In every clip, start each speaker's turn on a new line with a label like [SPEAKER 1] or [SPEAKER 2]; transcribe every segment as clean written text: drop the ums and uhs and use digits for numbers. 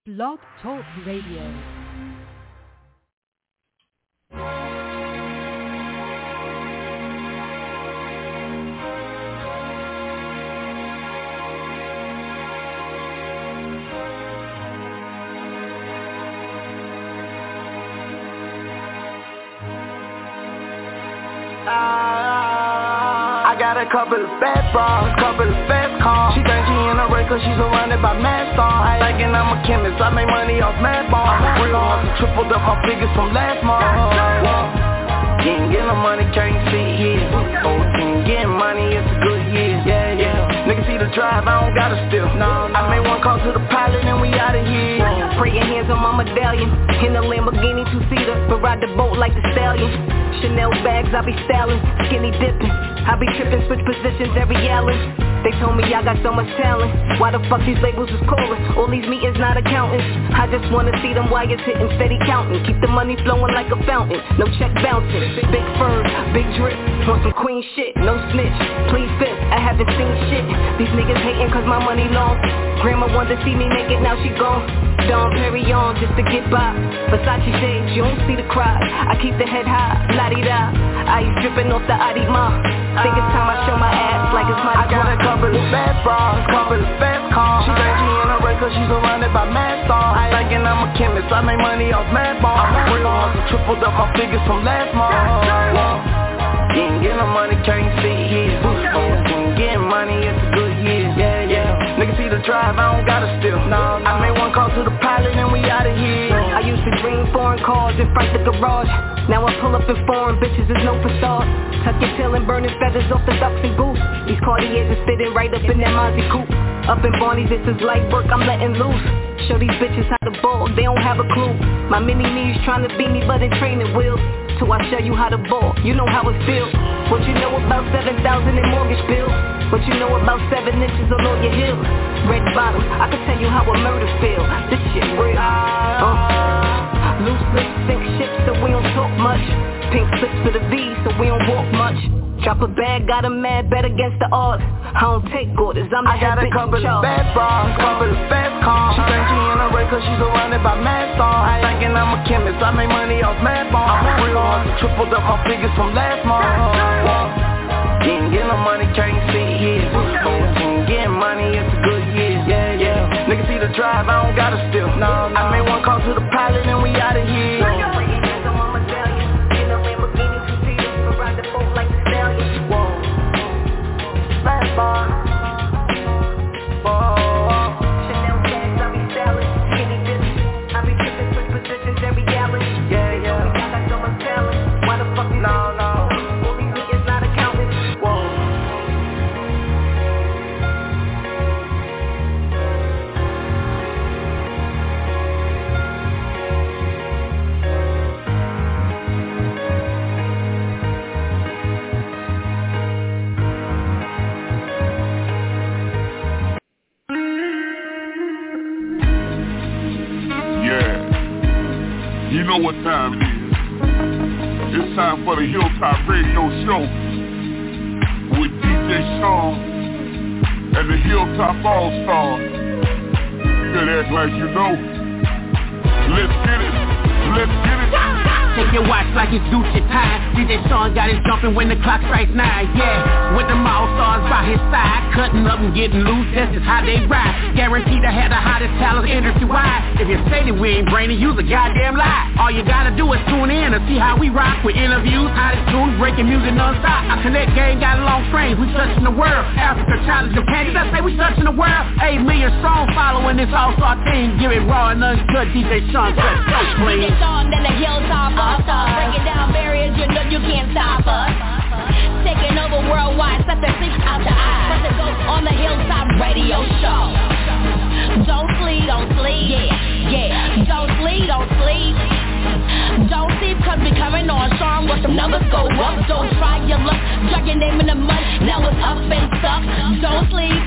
[SPEAKER 1] Blog Talk Radio.
[SPEAKER 2] I got a couple of bad bras, couple of fast cars. She think she in a race cause she's surrounded by mad stars. I thinking I'm a chemist, I make money off mad balls. Real hustle, tripled up my figures from last month. You ain't getting no money, can't see it. Oh, you ain't getting money, it's a good year. Yeah. Niggas see the drive, I don't gotta steal. I made one call to the pilot and we outta here.
[SPEAKER 3] Pray your hands on my medallion. In a Lamborghini two-seater, but ride the boat like the stallion. Chanel bags, I be styling, skinny dipping. I be tripping, switch positions every hour. They told me I got so much talent. Why the fuck these labels is calling? All these meetings not accountants. I just wanna see them wires hitting, steady counting. Keep the money flowing like a fountain. No check bouncing. Big furs, big drip. Want some queen shit, no snitch. Please fit, I haven't seen shit. These niggas hating cause my money long. Grandma wanted to see me make it, now she gone. Dom Perignon just to get by. Versace shades, you don't see the cry. I keep the head high, la-di-da. Ice dripping off the Adima. Think it's time I show my ass like it's my
[SPEAKER 2] I got a couple of bad bras, couple of fast cars. She think she in a race cause she's surrounded by mad stars. I thinking I'm a chemist, I make money off mad balls. Real hustle, tripled up my figures from last month. You ain't getting no money, can't see it. Oh, you ain't getting money, it's a good year. Yeah. Niggas see the drive, I don't gotta steal. I made one call to the pilot and we outta here.
[SPEAKER 3] I used to dream foreign cars in front of the garage. Now I pull up in foreign bitches, there's no facade. Tuck your tail and burning feathers off the ducks and goose. These Cartiers is fitting right up in that Mozzie coupe. Up in Barney's, this is light work, I'm letting loose. Show these bitches how to ball, they don't have a clue. My mini-me's trying to beat me but in training wheels. Till I show you how to ball, you know how it feels. What you know about 7,000 in mortgage bills? What you know about 7 inches on all your heels? Red bottom, I can tell you how a murder feel. This shit real. Loose lips sink ships so we don't talk much. Pink slips for the V so we don't walk much. Drop a bag, got a mad bet against the odds. I don't take orders, I'm the head bitch in charge.
[SPEAKER 2] I got a couple of bad bras, couple of fast cars. She think she in a race cause she's surrounded by mad stars. I thinking I'm a chemist, I make money off mad balls. Real hustle, tripled up my figures from last month. You ain't getting no money, can't see it. Oh, you ain't getting money, it's a good year. Yeah. Niggas see the drive, I don't gotta steal. I made one call to the pilot and we outta here. Fast bar. Chanel bags, I be styling, skinny dips. I be tripping, switch positions every hour. Yeah. I got so much talent. Why the fuck you no. All these niggas not accountants.
[SPEAKER 4] You know what time it is. It's time for the Hilltop Radio Show with DJ Sean and the Hilltop All-Stars. Could act like you know. Let's get it.
[SPEAKER 5] Take your watch like it's Gucci time. DJ Sean got it jumping when the clock strikes 9. Yeah, with them all-stars by his side, cutting up and getting loose, that's just how they ride. Guaranteed to have the hottest talent industry-wide. If you say that we ain't brainy, use a goddamn lie. All you gotta do is tune in and see how we rock with interviews, hottest tunes, breaking music non-stop. Our Connect gang got long strings, we touching the world. Africa, China, Japan, you gotta say we touching the world. 8 million strong following this all-star team. Give it raw and uncut, DJ Sean, cut so clean.
[SPEAKER 6] DJ Sean, then the Hilltop All-Stars. Breaking down barriers, you know you can't stop us. Taking over worldwide, set the six out the eye. First it goes on the Hilltop Radio Show. Don't sleep, yeah. Don't sleep. Don't sleep, cause we coming on strong. Watch them numbers go up. Don't try your luck. Drag your name in the mud. Now it's up and stuck. Don't sleep.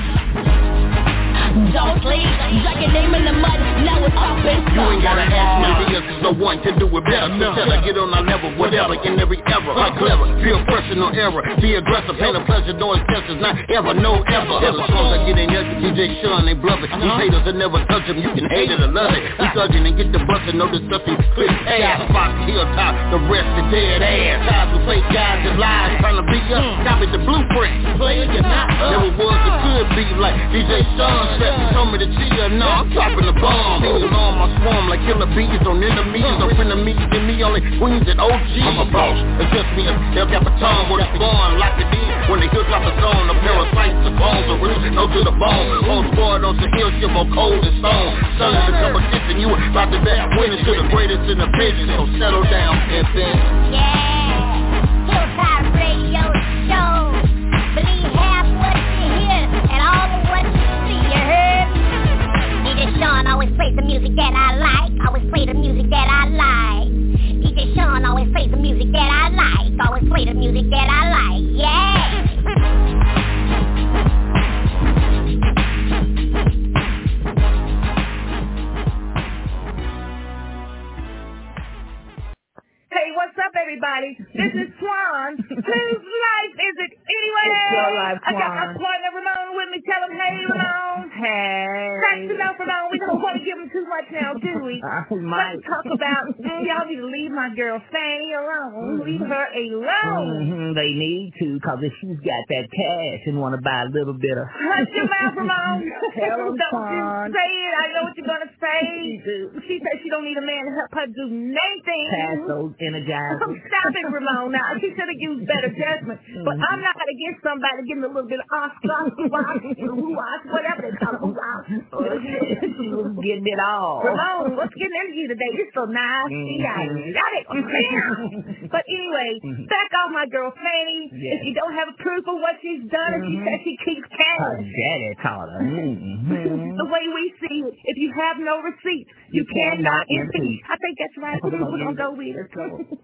[SPEAKER 6] Drag your name in the mud. Now it's up and stuck.
[SPEAKER 7] You ain't gotta ask me,
[SPEAKER 5] no one can do it better. Till I get on our level, whatever, in every era. Like clever, feel personal error. Be aggressive, pain of pleasure, doing tests, not ever, no ever. As long as I get in here, DJ Sean, they bluffing. These haters will never touch them, you can hate it or love it. We thugging and get the bustin', no discussion, clear ass. Fox, hilltop, the rest is dead ass. Guys who fake guys and lies, trying to beat up, copy the blueprint. Player, you're not up. Never was or could be like DJ Sean said. Told me to chill, no, I'm dropping the bomb. Singing on my swarm like killer bees on enemies. No frenemies, give me only queens and OG. I'm a boss, it's just me and El Capitan. Where it's born, like it is. When the hill drop a zone, the parasites, the bones are real, no to the bone. Whole squad on the hill, ship on cold and stone. Son of the competition, you about to bet winners to the greatest in the business. So settle down, infant.
[SPEAKER 6] Yeah, Hilltop Radio Show. Believe half what you hear and all of what you see, you heard? DJ Sean always plays the music that I like. Always play the music that I like. DJ Sean always plays the music that I like. Always play the music that I like. Yeah.
[SPEAKER 1] Hey, what's up, everybody? This is Twan. Whose life is it anyway?
[SPEAKER 7] It's your life,
[SPEAKER 1] I got my
[SPEAKER 7] Twan.
[SPEAKER 1] partner Ramon with me. Tell him, hey, Ramon.
[SPEAKER 7] Hey.
[SPEAKER 1] Thanks enough, Ramon. We don't want to give him too much now, do we?
[SPEAKER 7] We might.
[SPEAKER 1] Let's talk about, y'all need to leave my girl Fanny alone. Leave her alone.
[SPEAKER 7] They need to, because if she's got that cash and want to buy a little bit of...
[SPEAKER 1] Hush your mouth, Ramon.
[SPEAKER 7] Tell him,
[SPEAKER 1] Don't you
[SPEAKER 7] Twan.
[SPEAKER 1] say it. I know what you're going to say. She said she don't need a man to help her do nothing.
[SPEAKER 7] Pass those energizers.
[SPEAKER 1] Stop it, Ramon. Now, she should have used better judgment. But I'm not going to get somebody giving a little bit of Oscar, whatever they call it.
[SPEAKER 7] She was getting it all.
[SPEAKER 1] Ramon, what's getting into you today? You're so nasty. I got it. But anyway, back off my girl Fanny.
[SPEAKER 7] Yes.
[SPEAKER 1] If you don't have proof of what she's done, and she says she keeps
[SPEAKER 7] Her
[SPEAKER 1] cash.
[SPEAKER 7] daddy taught her.
[SPEAKER 1] The way we see it, if you have no receipt, you cannot impeach. I think that's right. We're going to go with it.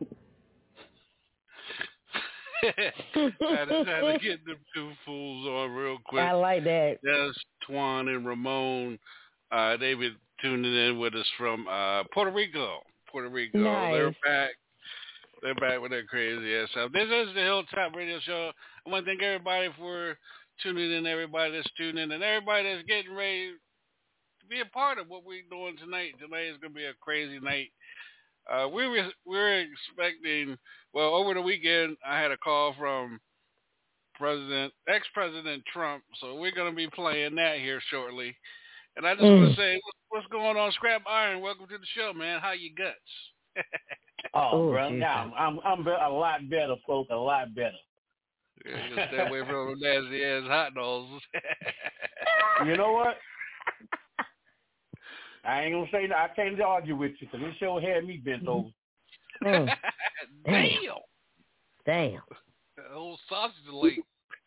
[SPEAKER 8] I just had to get them two fools on real quick.
[SPEAKER 9] I like that.
[SPEAKER 8] That's Twan and Ramon. They've been tuning in with us from Puerto Rico.
[SPEAKER 9] Nice.
[SPEAKER 8] They're back. They're back with their crazy ass stuff. This is the Hilltop Radio Show. I want to thank everybody for tuning in, everybody that's tuning in, and everybody that's getting ready to be a part of what we're doing tonight. Tonight is going to be a crazy night. We're expecting, well, over the weekend, I had a call from ex-President Trump, so we're going to be playing that here shortly. And I just want to say, what's going on, Scrap Iron? Welcome to the show, man. How you guts?
[SPEAKER 10] Bro, now I'm a lot better, folks, a lot better.
[SPEAKER 8] Yeah, just stay away from them nasty-ass hot dogs.
[SPEAKER 10] You know what? I ain't gonna say that. I can't argue with you because this show had me bent over.
[SPEAKER 8] Damn.
[SPEAKER 9] Damn.
[SPEAKER 8] That whole sausage late.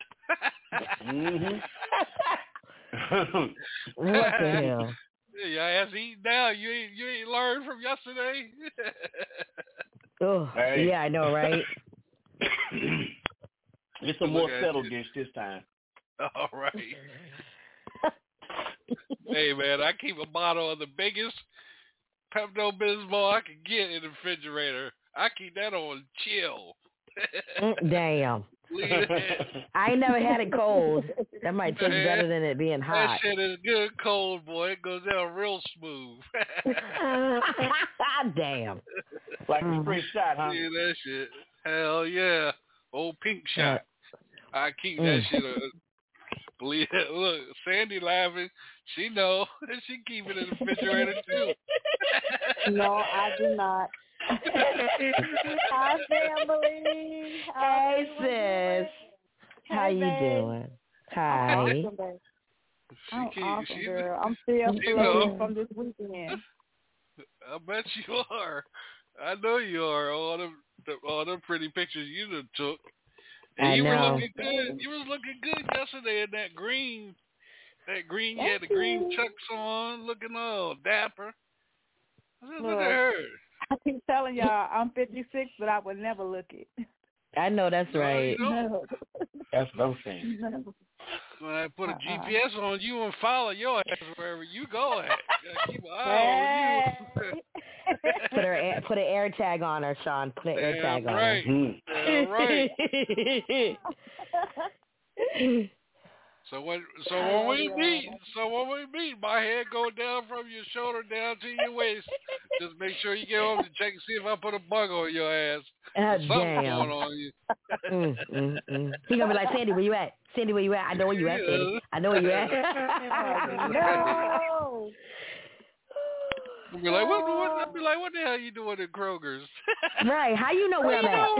[SPEAKER 9] What the hell?
[SPEAKER 8] Yeah, your ass eating now. You ain't learned from yesterday.
[SPEAKER 9] Oh,
[SPEAKER 10] Hey.
[SPEAKER 9] yeah, I know, right?
[SPEAKER 10] It's a more settled dish this time.
[SPEAKER 8] All right. Hey, man, I keep a bottle of the biggest Pepto-Bismol I can get in the refrigerator. I keep that on chill.
[SPEAKER 9] Damn. I ain't never had it cold. That might taste better than it being hot.
[SPEAKER 8] That shit is good cold, boy. It goes down real smooth.
[SPEAKER 9] Damn.
[SPEAKER 10] Like a free shot, huh?
[SPEAKER 8] Yeah, that shit. Hell yeah. Old pink shot. I keep that shit. Believe it. Look, Sandy laughing. She know. She keep it in the refrigerator too.
[SPEAKER 11] No, I do not. Hi, family.
[SPEAKER 9] Hey, sis. How you doing? Hi.
[SPEAKER 11] I'm awesome, girl. I'm still floating from this weekend.
[SPEAKER 8] I bet you are. I know you are. All them pretty pictures you done took. And you were looking good. You was looking good yesterday in that green. You had the green chucks on, looking all dapper. Look at her.
[SPEAKER 11] I keep telling y'all I'm 56, but I would never look it.
[SPEAKER 9] I know that's right.
[SPEAKER 11] No.
[SPEAKER 10] That's no thing.
[SPEAKER 11] No.
[SPEAKER 8] When I put a GPS on you and follow your ass wherever you go at. Keep an eye on you.
[SPEAKER 9] put an air tag on her, Sean. Put an air tag on her.
[SPEAKER 8] Damn right. So when we meet, my head go down from your shoulder down to your waist. Just make sure you get home to check and see if I put a bug on your ass. Something's going on you.
[SPEAKER 9] He gonna be like, Sandy, where you at? Sandy, where you at? I know where you at, Sandy. I know where you at.
[SPEAKER 11] No.
[SPEAKER 8] I'll be like, what the hell you doing at Kroger's?
[SPEAKER 9] Right? How you know where I'm at?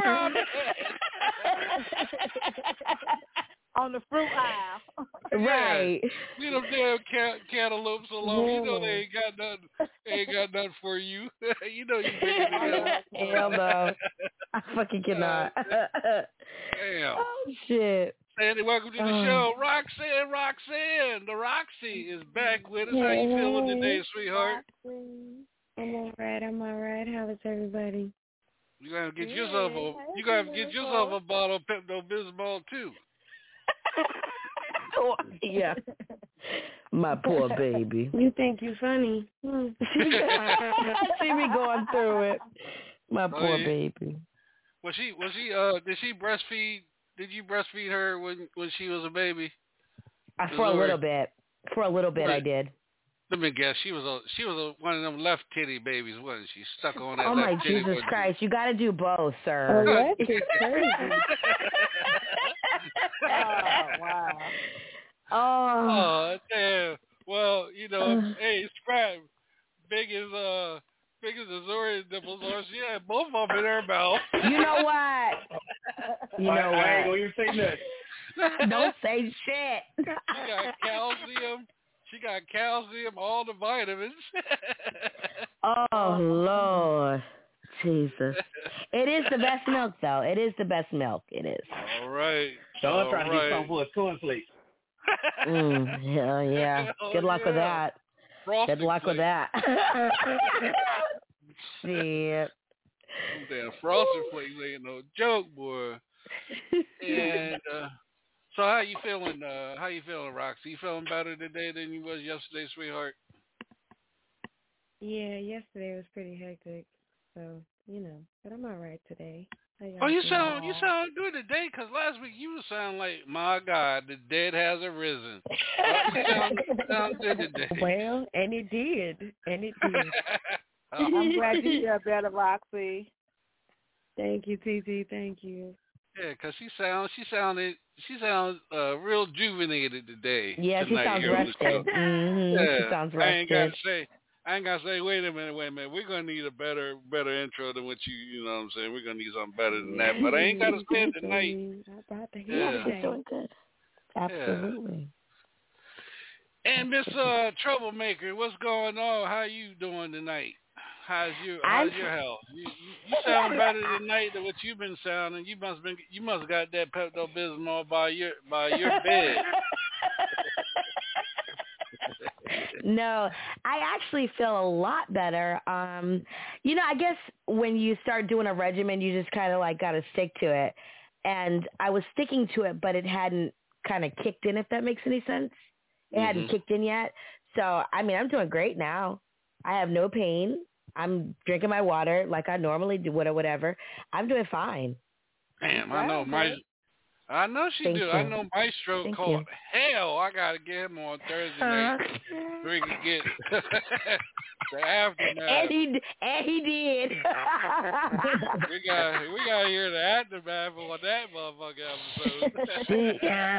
[SPEAKER 11] On the fruit aisle.
[SPEAKER 9] Right.
[SPEAKER 8] You know them damn cantaloupes alone. You know they ain't got nothing for you. You know you bigger than them.
[SPEAKER 9] Hell no. I fucking cannot.
[SPEAKER 8] Damn.
[SPEAKER 9] Oh shit.
[SPEAKER 8] Sandy, welcome to the show. Roxanne. The Roxy is back with us. How you feeling today, sweetheart?
[SPEAKER 12] I'm all right. How is everybody?
[SPEAKER 8] You gotta get yourself a bottle of Pepto-Bismol too.
[SPEAKER 9] Oh, yeah. My poor baby.
[SPEAKER 12] You think you're funny?
[SPEAKER 9] See me going through it. My poor baby.
[SPEAKER 8] Was she did she breastfeed? Did you breastfeed her when she was a baby?
[SPEAKER 9] For a little bit. I did.
[SPEAKER 8] Let me guess. She was one of them left titty babies, wasn't she? Stuck on that.
[SPEAKER 9] Oh my
[SPEAKER 8] left titty,
[SPEAKER 9] Jesus Christ! You got to do both, sir.
[SPEAKER 12] Oh, that's crazy.
[SPEAKER 11] Oh, wow.
[SPEAKER 9] Oh
[SPEAKER 8] damn. Well, hey, Scrap, big as Azoria's nipples are. She had both of them in her mouth.
[SPEAKER 9] You know what?
[SPEAKER 10] I ain't gonna even say nothing.
[SPEAKER 9] Don't say shit.
[SPEAKER 8] She got calcium, all the vitamins.
[SPEAKER 9] Oh Lord, Jesus! It is the best milk, though. It is the best milk. It is.
[SPEAKER 8] All right.
[SPEAKER 10] Sean trying to get something for his cornflakes.
[SPEAKER 9] Yeah. Good luck with that.
[SPEAKER 8] Frosted
[SPEAKER 9] Good luck
[SPEAKER 8] flakes.
[SPEAKER 9] with that. Shit.
[SPEAKER 8] Damn frosted flakes ain't no joke, boy. And so how you feeling, Roxy? You feeling better today than you was yesterday, sweetheart?
[SPEAKER 12] Yeah, yesterday was pretty hectic. So, but I'm all right today.
[SPEAKER 8] Oh, you sound good today, because last week you sound like, my God, the dead has arisen. You sound good today.
[SPEAKER 12] Well, and it did.
[SPEAKER 11] I'm glad you feel better, Roxy.
[SPEAKER 12] Thank you, TT. Thank you.
[SPEAKER 8] Yeah, because she sounds real juvenated today.
[SPEAKER 9] Yeah, she sounds rested.
[SPEAKER 8] Yeah,
[SPEAKER 9] she sounds rested.
[SPEAKER 8] I ain't gotta say, wait a minute. We're gonna need a better intro than what you know what I'm saying. We're gonna need something better than that. But I ain't gotta say it tonight.
[SPEAKER 9] Yeah, she's doing good. Absolutely.
[SPEAKER 8] Yeah. And Miss Troublemaker, what's going on? How you doing tonight? How's your health? You sound better tonight than what you've been sounding. You must have got that Pepto-Bismol by your bed.
[SPEAKER 9] No, I actually feel a lot better. I guess when you start doing a regimen, you just kind of like got to stick to it. And I was sticking to it, but it hadn't kind of kicked in, if that makes any sense. It hadn't kicked in yet. So, I'm doing great now. I have no pain. I'm drinking my water like I normally do, whatever. I'm doing fine.
[SPEAKER 8] Damn, I know she do. I know Maestro called hell. I gotta get him on Thursday night so we can get the aftermath.
[SPEAKER 9] And he did.
[SPEAKER 8] we gotta hear the aftermath on that motherfucker episode.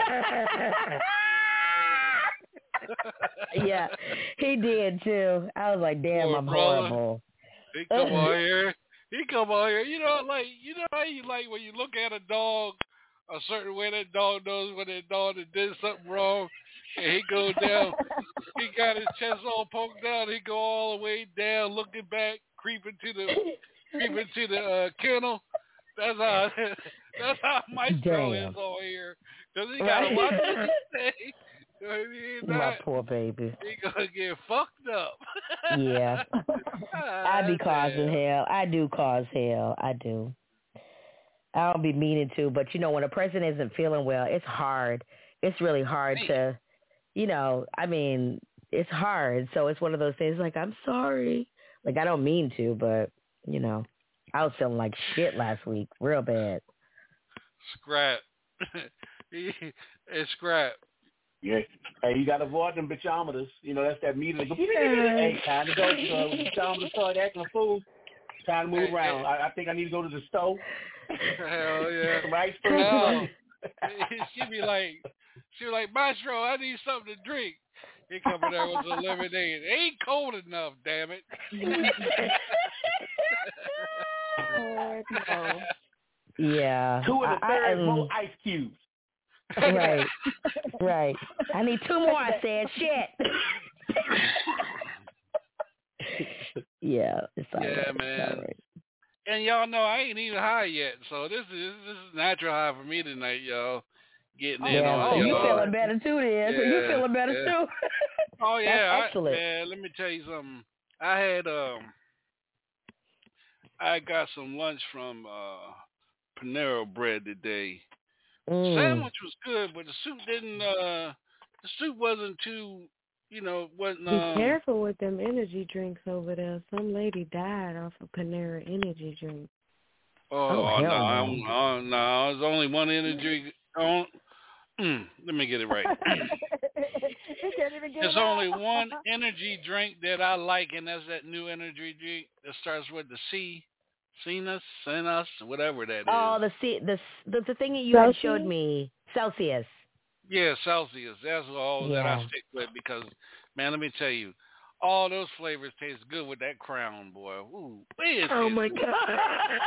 [SPEAKER 9] Yeah, he did too. I was like, damn, I'm horrible.
[SPEAKER 8] He come on here. You know how you like when you look at a dog a certain way, that dog knows when that dog did something wrong, and he goes down. He got his chest all poked down. He go all the way down, looking back, creeping to the kennel. That's how Maestro is on here, because he gotta watch what he say.
[SPEAKER 9] My poor baby.
[SPEAKER 8] He gonna get fucked up.
[SPEAKER 9] Yeah. I be causing hell. I do cause hell. I do. I don't be meaning to, but when a person isn't feeling well, it's hard. It's really hard to, it's hard. So it's one of those things like, I'm sorry. Like, I don't mean to, but you know, I was feeling like shit last week, real bad.
[SPEAKER 8] Scrap. It's scrap.
[SPEAKER 10] Yeah. Hey, you got to avoid them bitchometers. You know, that's that meter that goes, hey, time to go. The bitchometer start acting a fool. Time to move around. I think I need to go to the stove.
[SPEAKER 8] Hell yeah.
[SPEAKER 10] Some iceberg.
[SPEAKER 8] She be like, Maestro, I need something to drink. He coming there with some lemonade. It ain't cold enough, damn it.
[SPEAKER 9] Yeah.
[SPEAKER 10] 2 of the third more ice cubes.
[SPEAKER 9] Right. Right. I need 2 more, I said. Shit. Yeah. It's all
[SPEAKER 8] yeah,
[SPEAKER 9] right.
[SPEAKER 8] man.
[SPEAKER 9] It's all right.
[SPEAKER 8] And y'all know I ain't even high yet, so this is natural high for me tonight, y'all. Getting in on it.
[SPEAKER 9] Oh, you feeling better too, then? Yeah, so you feeling better too?
[SPEAKER 8] Oh yeah,
[SPEAKER 9] That's excellent.
[SPEAKER 8] Man, let me tell you something. I got some lunch from Panera Bread today. The sandwich was good, but the soup wasn't too, wasn't.
[SPEAKER 12] Be careful with them energy drinks over there. Some lady died off of Panera energy drink.
[SPEAKER 8] Oh no! There's only one energy. Let me get it right. There's only one energy drink that I like, and that's that new energy drink that starts with the C. Sinus, whatever that is.
[SPEAKER 9] Oh, the thing that you had showed me, Celsius.
[SPEAKER 8] Yeah, Celsius. That's all that I stick with because, man, let me tell you, all those flavors taste good with that Crown, boy. Ooh,
[SPEAKER 9] oh my God!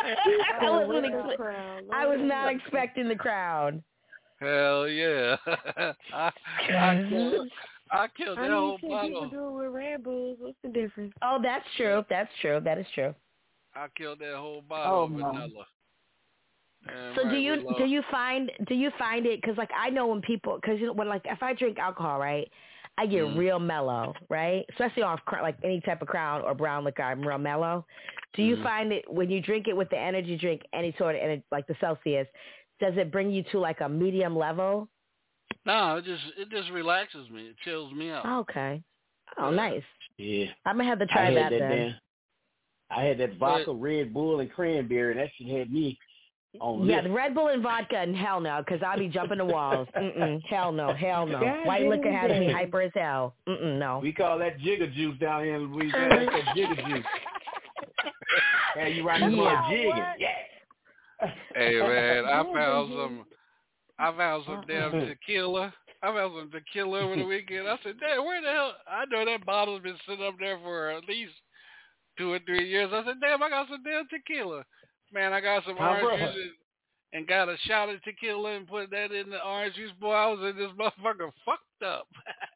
[SPEAKER 9] I was not expecting the Crown.
[SPEAKER 8] Hell yeah! I killed that whole bottle.
[SPEAKER 12] People do it with Red Bulls. What's the difference?
[SPEAKER 9] Oh, that's true. That is true.
[SPEAKER 8] I killed that whole bottle of vanilla.
[SPEAKER 9] So do you find it, because like I know when people, because when like if I drink alcohol, right, I get real mellow, right, especially off like any type of Crown or brown liquor, I'm real mellow. Do you find it when you drink it with the energy drink, any sort of like the Celsius, does it bring you to like a medium level?
[SPEAKER 8] No, it just relaxes me. It chills me out.
[SPEAKER 9] Okay. Oh, nice.
[SPEAKER 10] Yeah.
[SPEAKER 9] I'm gonna have to try that then.
[SPEAKER 10] I had that vodka, Red Bull, and cranberry, and that shit had me on
[SPEAKER 9] the Red Bull and vodka, and hell no, because I'll be jumping the walls. Hell no. White liquor has me hyper as hell. No.
[SPEAKER 10] We call that jigger juice down here in Louisiana. That's that jigger juice. Hey, you riding this jigging. Yeah.
[SPEAKER 8] Hey man, I found some damn tequila. I found some tequila over the weekend. I said, damn, where the hell? I know that bottle's been sitting up there for at least 2 or 3 years. I said, damn, I got some damn tequila. Man, I got some orange juice and got a shot of tequila and put that in the orange juice. Boy, I was in this motherfucker fucked up.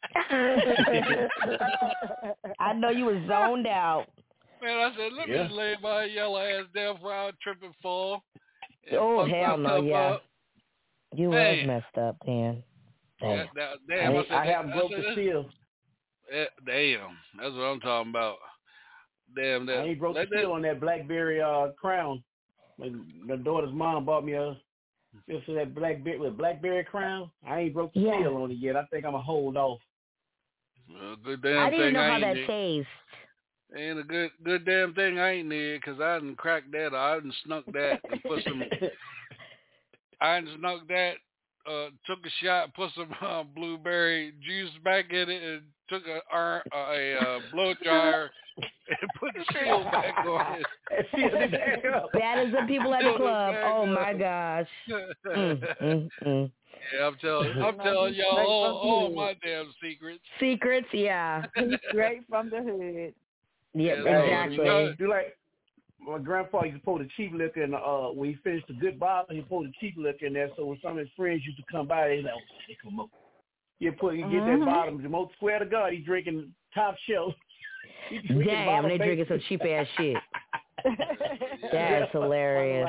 [SPEAKER 9] I know you was zoned out.
[SPEAKER 8] Man, I said, let me just lay my yellow ass down before I trip and fall.
[SPEAKER 9] Oh, hell no, yeah. You was messed up, man.
[SPEAKER 8] Damn.
[SPEAKER 10] I have broke the seal.
[SPEAKER 8] Damn, that's what I'm talking about. Damn, that.
[SPEAKER 10] I ain't broke the seal on that BlackBerry Crown. My daughter's mom bought me that BlackBerry Crown. I ain't broke the seal on it yet. I think I'm gonna hold off.
[SPEAKER 8] Well, good damn
[SPEAKER 9] I didn't
[SPEAKER 8] thing
[SPEAKER 9] know
[SPEAKER 8] I
[SPEAKER 9] how
[SPEAKER 8] ain't
[SPEAKER 9] that
[SPEAKER 8] need.
[SPEAKER 9] tastes.
[SPEAKER 8] Ain't a good damn thing I ain't need, because I done cracked that. I done snuck that and put some. I done snuck that. Took a shot, put some blueberry juice back in it, and took a blow dryer and put the seal back on it.
[SPEAKER 9] That is the people at the club. Oh my gosh.
[SPEAKER 8] Yeah, I'm telling y'all all my damn secrets.
[SPEAKER 9] Secrets, yeah.
[SPEAKER 11] Straight from the hood.
[SPEAKER 9] Yeah, exactly.
[SPEAKER 10] Do like my grandpa used to pour the cheap liquor in when he finished the good bottle, he poured the cheap liquor in there. So when some of his friends used to come by, they like, "Oh, come on." You get that bottom. The most swear to God, he drinking top shelf.
[SPEAKER 9] Damn, they drinking some cheap ass shit. That's hilarious.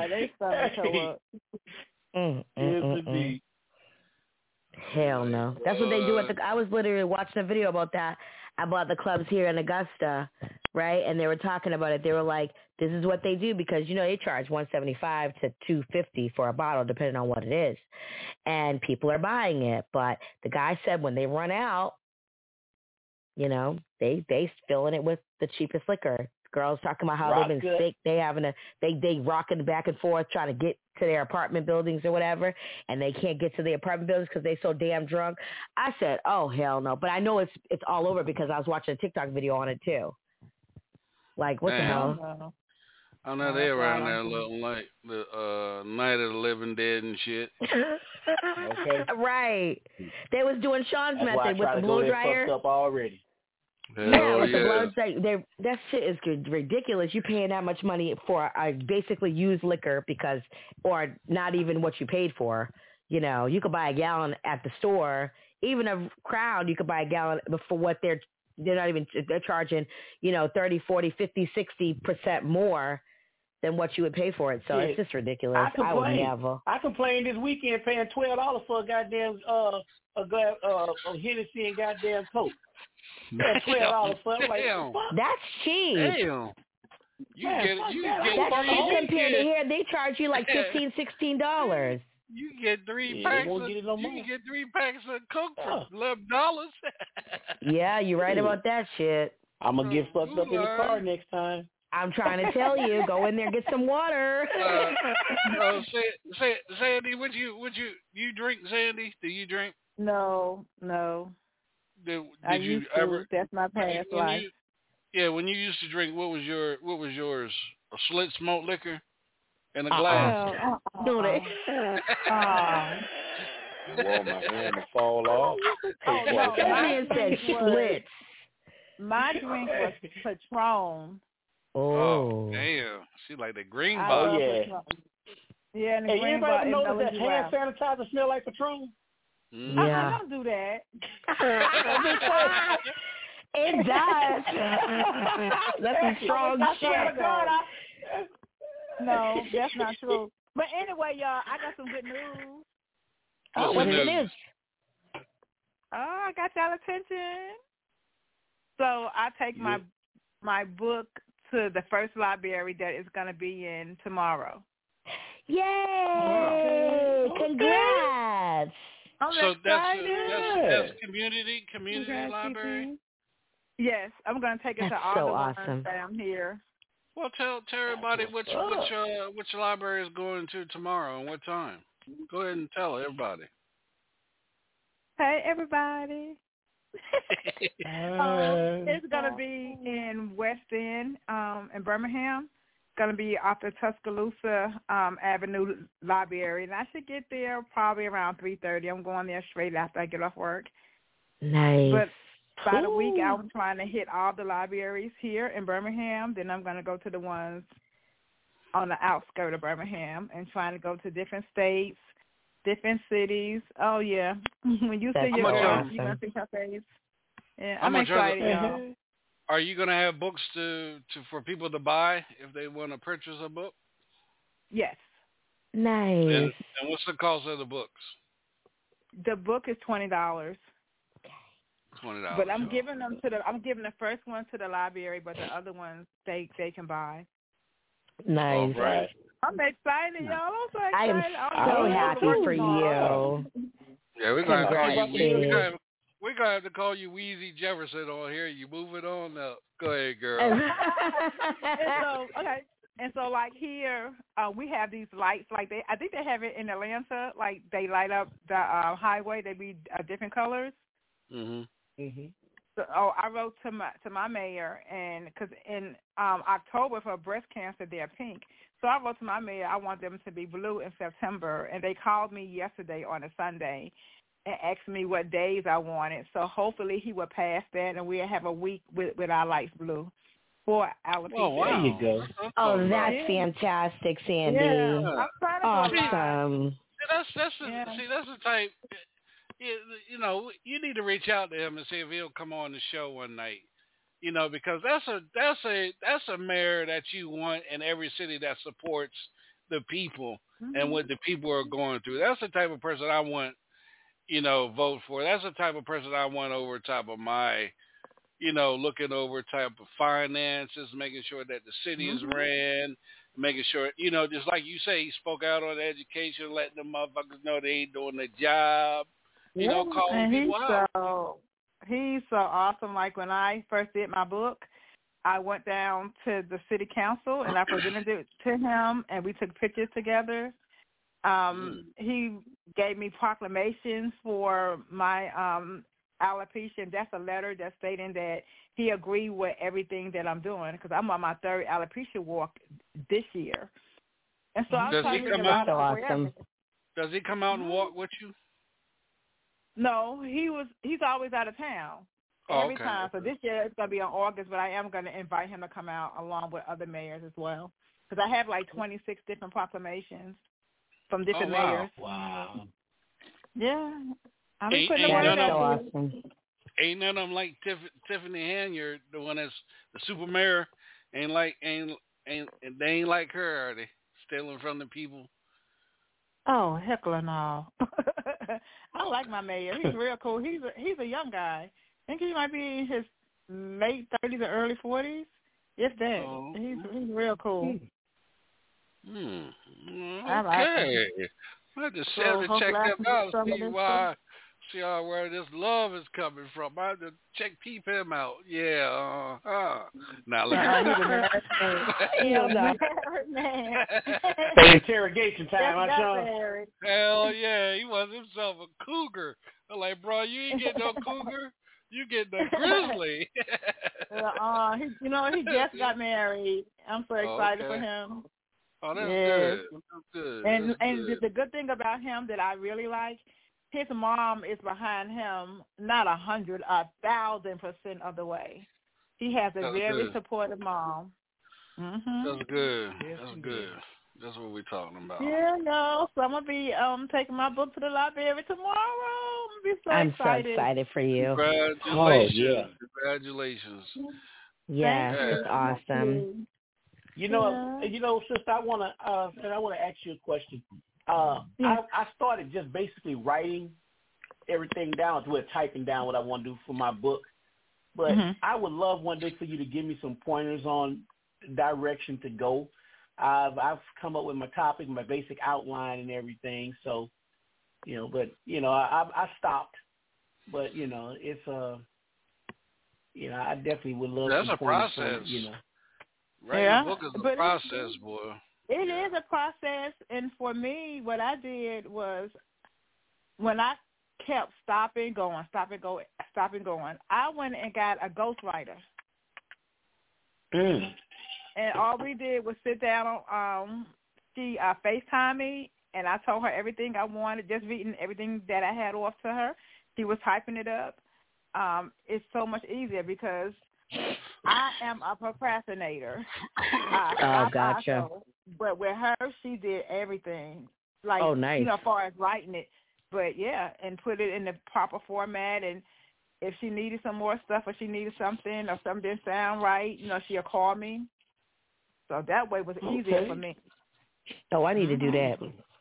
[SPEAKER 9] Hell no. That's what they do at I was literally watching a video about that about the clubs here in Augusta, right? And they were talking about it. They were like, this is what they do because, they charge $175 to $250 for a bottle, depending on what it is. And people are buying it. But the guy said when they run out, You know, they filling it with the cheapest liquor. Girls talking about how they've been sick. They rocking back and forth trying to get to their apartment buildings or whatever, and they can't get to the apartment buildings because they're so damn drunk. I said, oh hell no! But I know it's all over because I was watching a TikTok video on it too. Like what the hell?
[SPEAKER 8] I know they around there looking like the Night of the Living Dead and shit.
[SPEAKER 10] Okay.
[SPEAKER 9] Right. They was doing Sean's method with the blow dryer.
[SPEAKER 10] Fucked up already.
[SPEAKER 8] Yeah,
[SPEAKER 9] with the blow dryer. That shit is ridiculous. You paying that much money for basically used liquor or not even what you paid for. You know, you could buy a gallon at the store. Even a Crown, you could buy a gallon for what they're charging, 30, 40, 50, 60% more than what you would pay for it. So it's just ridiculous. I would never.
[SPEAKER 10] I complained this weekend paying $12 for a goddamn a glass of Hennessy and goddamn Coke. $12 for it. Like,
[SPEAKER 9] that's cheap.
[SPEAKER 8] Damn.
[SPEAKER 9] That's cheap compared to here. They charge you like $15, $16.
[SPEAKER 8] You get 3 packs. You get 3 packs of Coke for $11.
[SPEAKER 9] Yeah, you're right about that shit.
[SPEAKER 10] I'm gonna get fucked up in the car next time.
[SPEAKER 9] I'm trying to tell you, go in there, get some water.
[SPEAKER 8] Sandy, would you drink, Sandy? Do you drink?
[SPEAKER 11] No.
[SPEAKER 8] Did you ever?
[SPEAKER 11] That's my past life.
[SPEAKER 8] When you used to drink, what was yours? A slit smoked liquor in a glass?
[SPEAKER 9] No, they.
[SPEAKER 10] Whoa, my hand to fall off.
[SPEAKER 9] That man said Schlitz.
[SPEAKER 11] My drink was Patron.
[SPEAKER 8] Oh, damn. She like the green bottle.
[SPEAKER 10] Oh, yeah.
[SPEAKER 11] Yeah, and the
[SPEAKER 10] hey,
[SPEAKER 11] green
[SPEAKER 10] anybody
[SPEAKER 11] bottle.
[SPEAKER 10] notice that hand sanitizer smell like Patron?
[SPEAKER 9] Yeah.
[SPEAKER 11] Don't do that.
[SPEAKER 9] It does. That's some strong shit.
[SPEAKER 11] No, that's not true. But anyway, y'all, I got some good news.
[SPEAKER 9] What's the news?
[SPEAKER 11] Oh, I got y'all attention. So I take my book to the first library that is going to be in tomorrow.
[SPEAKER 9] Yay! Congrats!
[SPEAKER 8] So that's community library?
[SPEAKER 11] Yes, I'm going to take it to all the ones down here.
[SPEAKER 8] Well, tell everybody which library is going to tomorrow and what time. Go ahead and tell everybody.
[SPEAKER 11] Hey, everybody. It's going to be in West End, in Birmingham. It's going to be off the Tuscaloosa Avenue Library, and I should get there probably around 3:30. I'm going there straight after I get off work.
[SPEAKER 9] Nice.
[SPEAKER 11] But by the week, I'm trying to hit all the libraries here in Birmingham. Then I'm going to go to the ones on the outskirts of Birmingham and trying to go to different states, different cities. Oh, yeah. When you see your girl, you're going to see her face. Yeah, I'm excited, y'all.
[SPEAKER 8] Are you going to have books for people to buy if they want to purchase a book?
[SPEAKER 11] Yes.
[SPEAKER 9] Nice.
[SPEAKER 8] And what's the cost of the books?
[SPEAKER 11] The book is $20.
[SPEAKER 8] $20.
[SPEAKER 11] But I'm giving the first one to the library, but the other ones they can buy.
[SPEAKER 9] Nice.
[SPEAKER 10] Oh, right.
[SPEAKER 11] I'm excited, y'all. I'm so excited.
[SPEAKER 9] I am so happy for you.
[SPEAKER 8] Yeah, we're gonna call you. We're gonna have to call you Weezy Jefferson on here. You move it on up. Go ahead, girl.
[SPEAKER 11] And so like here, we have these lights. Like I think they have it in Atlanta. Like they light up the highway. They be different colors.
[SPEAKER 8] Mhm.
[SPEAKER 11] Mhm. So I wrote to my mayor, and because in October for breast cancer they're pink. So I wrote to my mayor. I want them to be blue in September, and they called me yesterday on a Sunday and asked me what days I wanted. So hopefully he will pass that, and we'll have a week with our lights blue for our people.
[SPEAKER 8] Oh, wow.
[SPEAKER 10] There you go.
[SPEAKER 9] Oh, that's fantastic, Sandy.
[SPEAKER 11] Yeah, I'm
[SPEAKER 9] awesome.
[SPEAKER 8] See, that's the type. You know, you need to reach out to him and see if he'll come on the show one night. You know, because that's a mayor that you want in every city that supports the people and what the people are going through. That's the type of person I want, you know, vote for. That's the type of person I want over top of my, you know, looking over type of finances, making sure that the city is ran, making sure, you know, just like you say, he spoke out on education, letting the motherfuckers know they ain't doing their job, you know, calling people out.
[SPEAKER 11] He's so awesome. Like when I first did my book, I went down to the city council and I presented it to him, and we took pictures together. He gave me proclamations for my alopecia, and that's a letter that's stating that he agreed with everything that I'm doing, because I'm on my third alopecia walk this year. And so
[SPEAKER 8] Does he come out? Awesome. Does he come out and walk with you?
[SPEAKER 11] No, he's always out of town. Every time. So this year it's going to be in August, but I am going to invite him to come out along with other mayors as well, because I have like 26 different proclamations from different mayors.
[SPEAKER 10] Wow.
[SPEAKER 11] Yeah.
[SPEAKER 8] Ain't none of them like Tiffany Hanyard, the one that's the super mayor. They ain't like her, are they? Stealing from the people.
[SPEAKER 11] Oh, heckler no. I like my mayor. He's real cool. He's a young guy. I think he might be in his late 30s or early 40s. If that.
[SPEAKER 8] Oh.
[SPEAKER 11] He's real cool.
[SPEAKER 8] Okay. I just have to check them out, see where this love is coming from. I have to peep him out. Yeah. Now look at
[SPEAKER 11] man.
[SPEAKER 10] Interrogation time, huh, Sean?
[SPEAKER 8] Hell yeah, he was himself a cougar. I'm like, bro, you ain't getting no cougar. You get the grizzly.
[SPEAKER 11] He just got married. I'm so excited for him.
[SPEAKER 8] Oh, that's good. That's good.
[SPEAKER 11] And the good thing about him that I really like, his mom is behind him, not 100, 1,000% of the way. He has a very supportive mom. Mm-hmm.
[SPEAKER 8] That's good. That's good. That's what we're talking about.
[SPEAKER 11] Yeah, no. So I'm gonna be taking my book to the library tomorrow. I'm excited.
[SPEAKER 9] So excited for you.
[SPEAKER 8] Congratulations. Congratulations.
[SPEAKER 9] Yeah, it's awesome.
[SPEAKER 10] Sister, I wanna ask you a question. I started just basically writing everything down, typing down what I want to do for my book. But I would love one day for you to give me some pointers on direction to go. I've come up with my topic, my basic outline and everything. So, I stopped. But, it's I definitely would love.
[SPEAKER 8] That's a process. Writing a book is a process, boy.
[SPEAKER 11] It is a process, and for me, what I did was when I kept stopping, going, I went and got a ghostwriter. And all we did was sit down. She FaceTimed me, and I told her everything I wanted, just reading everything that I had off to her. She was typing it up. It's so much easier because I am a procrastinator.
[SPEAKER 9] Gotcha.
[SPEAKER 11] But with her, she did everything. Like,
[SPEAKER 9] nice.
[SPEAKER 11] As far as writing it. But, and put it in the proper format. And if she needed some more stuff or she needed something or something didn't sound right, she'll call me. So that way was easier for me.
[SPEAKER 9] Oh, I need to do that.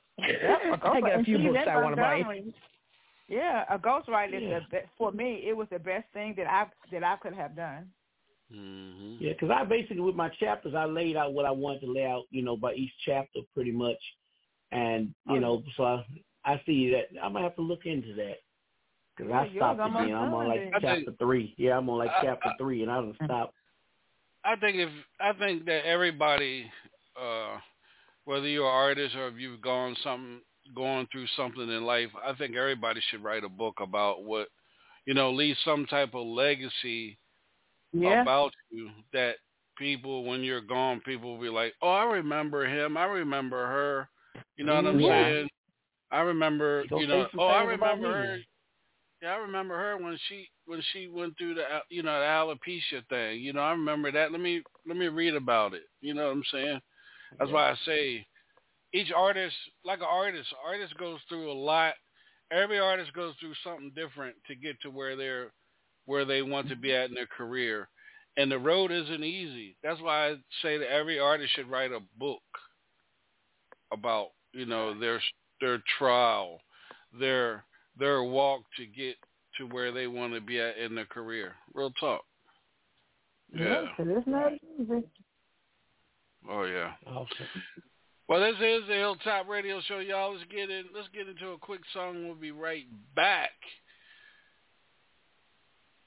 [SPEAKER 9] I got a few books I want to buy.
[SPEAKER 11] Yeah, a ghostwriter is the best. For me, it was the best thing that I could have done.
[SPEAKER 10] Mm-hmm. Yeah, because I basically, with my chapters, I laid out what I wanted to lay out, by each chapter pretty much. And, so I see that I might have to look into that. Because I stopped again. I'm on chapter 3. Yeah, I'm on chapter 3, and I don't stop.
[SPEAKER 8] I think that everybody, whether you're an artist or if you've gone through something in life, I think everybody should write a book about what, leave some type of legacy about you that people, when you're gone, people will be like, oh, I remember him. I remember her. You know what I'm saying? I remember, I remember her. Yeah, I remember her when she went through the the alopecia thing. I remember that. Let me read about it. You know what I'm saying? That's why I say each artist, like an artist goes through a lot. Every artist goes through something different to get to where they want to be at in their career. And the road isn't easy. That's why I say that every artist should write a book about, their trial, their walk to get to where they want to be at in their career. Real talk. Yeah.
[SPEAKER 11] It's not easy.
[SPEAKER 8] Oh yeah.
[SPEAKER 10] Awesome.
[SPEAKER 8] Well, this is the Hilltop Radio Show, y'all. Let's get into a quick song. We'll be right back.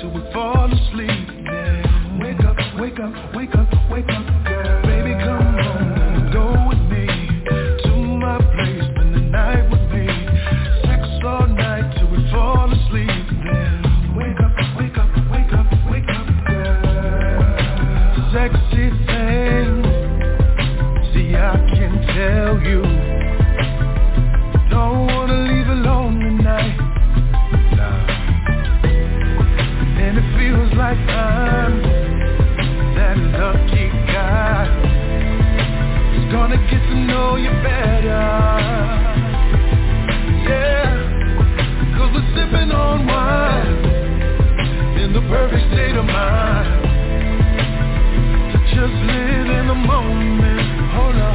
[SPEAKER 13] till we fall asleep. Yeah. Wake up, wake up, wake up, wake up, girl. Baby, come on, go with me to my place, spend the night with me. Sex all night till we fall asleep. Yeah. Wake up, wake up, wake up, wake up, girl. Sexy thing, see I can tell you, don't wanna leave alone tonight. Nah. And it feels like I'm that lucky guy who's gonna get to know you better. Yeah, 'cause we're sipping on wine in the perfect state of mind to just live in the moment. Hold up,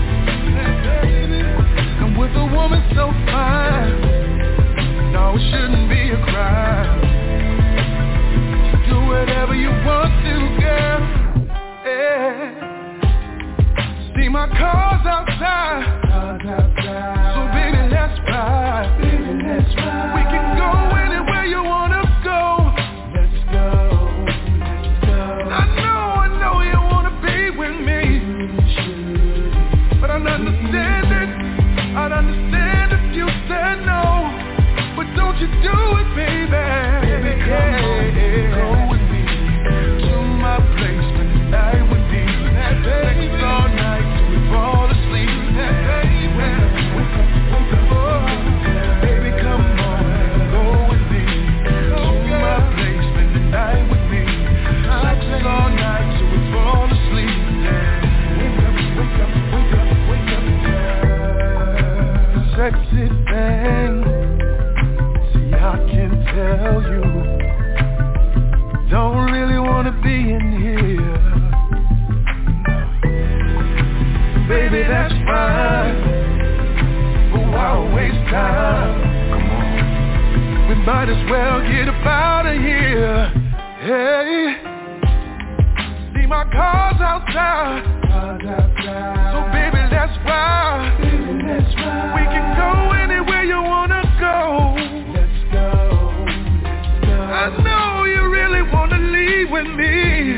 [SPEAKER 13] and with a woman so fine, no, it shouldn't be a crime. Do whatever you want to, girl. Yeah. See my car's outside, so baby, let's ride. We can go anywhere you wanna go. Let's go. I know you wanna be with me, but I'd understand it. I'd understand if you said no, but don't you do it, baby. Baby, come on, go with me to my place, spend the night with me. Sex all night till we fall asleep. Baby, wake up, wake up, wake up. Oh, baby, come on, go with me to my place, spend the night with me. Sex all night till we fall asleep. Wake up, wake up, wake up, wake up, girl. Sexy thing, see I can tell you, don't really wanna be in here. Baby, that's fine, but why waste time? Come on, we might as well get up out of here. Hey, see my car's outside, so baby, let's ride. We can go anywhere you wanna go. Let's go. I know you really wanna leave with me.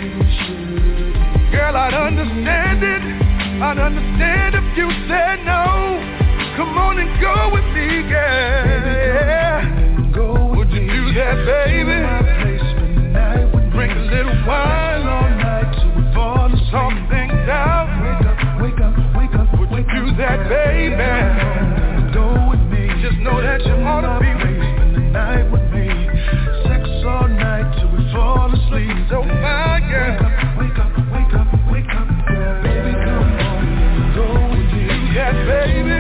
[SPEAKER 13] Girl, I'd understand it. I'd understand if you said no. Come on and go with me, girl. Would you do that, baby? Drink a little wine all night till we fall asleep. Talk things out. Wake up, wake up, wake up. Would you do that, baby? Go with me. Just know that you ought to be with me. Spend the night with me. Sex all night till we fall asleep. So fine, girl. Wake up, wake up, wake up, girl. Baby, come on, go with me. Do that, baby.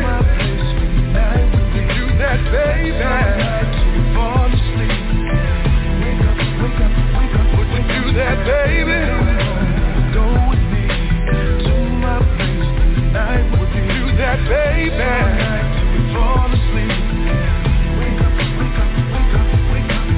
[SPEAKER 13] Do that, baby. Till we fall asleep. Wake up, wake up, wake up. Would you do that, baby? Go with me to my place. Spend the night with me. Do that, baby. Till we fall asleep. Wake up, wake up, wake up, wake up,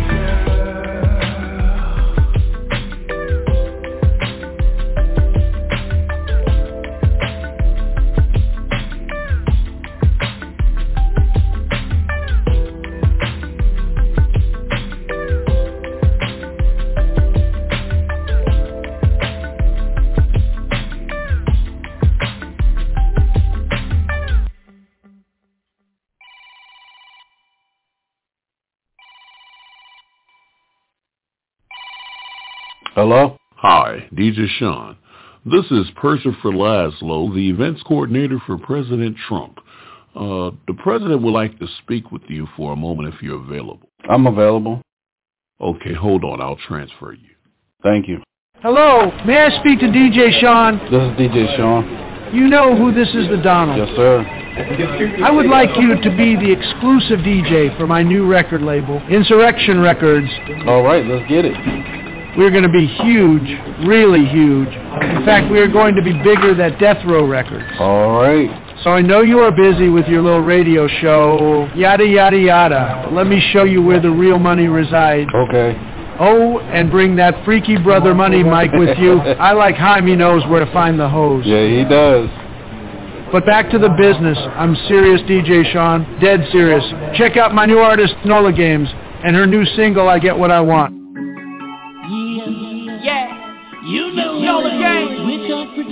[SPEAKER 14] Hello?
[SPEAKER 4] Hi, DJ Sean. This is Percifer Laszlo, the events coordinator for President Trump. The president would like to speak with you for a moment if you're available.
[SPEAKER 14] I'm available.
[SPEAKER 4] Okay, hold on. I'll transfer you.
[SPEAKER 14] Thank you.
[SPEAKER 15] Hello, may I speak to DJ Sean?
[SPEAKER 14] This is DJ Sean.
[SPEAKER 15] You know who this is, the Donald.
[SPEAKER 14] Yes, sir.
[SPEAKER 15] I would like you to be the exclusive DJ for my new record label, Insurrection Records.
[SPEAKER 14] All right, let's get it.
[SPEAKER 15] We're going to be huge, really huge. In fact, we are going to be bigger than Death Row Records.
[SPEAKER 14] All right.
[SPEAKER 15] So I know you are busy with your little radio show, yada, yada, yada. Let me show you where the real money resides.
[SPEAKER 14] Okay.
[SPEAKER 15] Oh, and bring that freaky brother Money Mike with you. I like Jaime knows where to find the hose.
[SPEAKER 14] Yeah, he does.
[SPEAKER 15] But back to the business. I'm serious, DJ Sean. Dead serious. Check out my new artist, Nola Games, and her new single, I Get What I Want.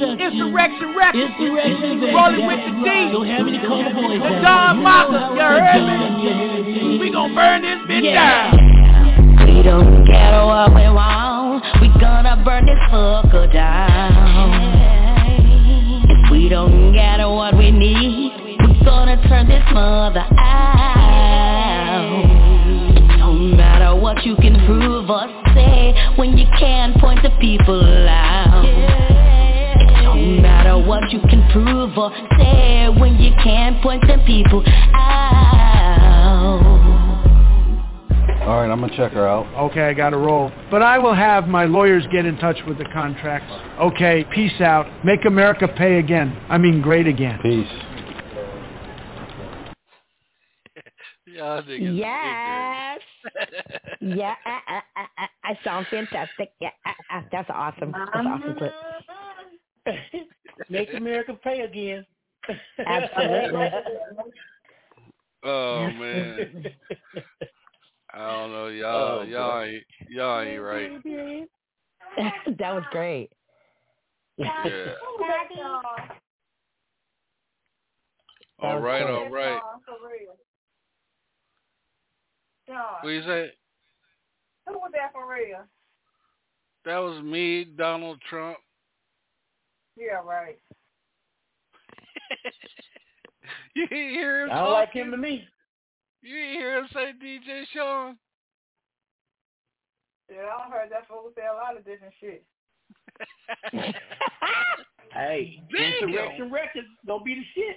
[SPEAKER 16] Insurrection Records.
[SPEAKER 5] Insurrection, baby.
[SPEAKER 16] Rolling with the D.
[SPEAKER 5] Don't have any cold boys.
[SPEAKER 16] With Don Mocker. You heard me? We gon' burn this bitch down.
[SPEAKER 6] We don't care what we want. We gonna burn this fucker down. If we don't get what we need, we gonna turn this mother out. Don't matter what you can prove or say when you can't point the people out. Don't matter what you can prove or say when you can't point the people out.
[SPEAKER 14] All right, I'm going to check her out.
[SPEAKER 15] Okay, I got to roll. But I will have my lawyers get in touch with the contracts. Okay, peace out. Make America pay again. I mean, great again.
[SPEAKER 14] Peace.
[SPEAKER 9] Yes. Yeah, I sound fantastic. Yeah, that's awesome. That's awesome clip.
[SPEAKER 10] Make America pay again.
[SPEAKER 9] Absolutely.
[SPEAKER 8] Oh man. I don't know, y'all ain't right.
[SPEAKER 9] That was great.
[SPEAKER 8] Yeah. All right. What you say?
[SPEAKER 11] Who was that for real?
[SPEAKER 8] That was me, Donald Trump.
[SPEAKER 11] Yeah, right.
[SPEAKER 8] You didn't hear him
[SPEAKER 10] I don't like him to me.
[SPEAKER 8] You didn't hear him say DJ Sean?
[SPEAKER 11] Yeah, I heard that fool say a lot of different shit.
[SPEAKER 10] Hey, Insurrection Records don't be the shit.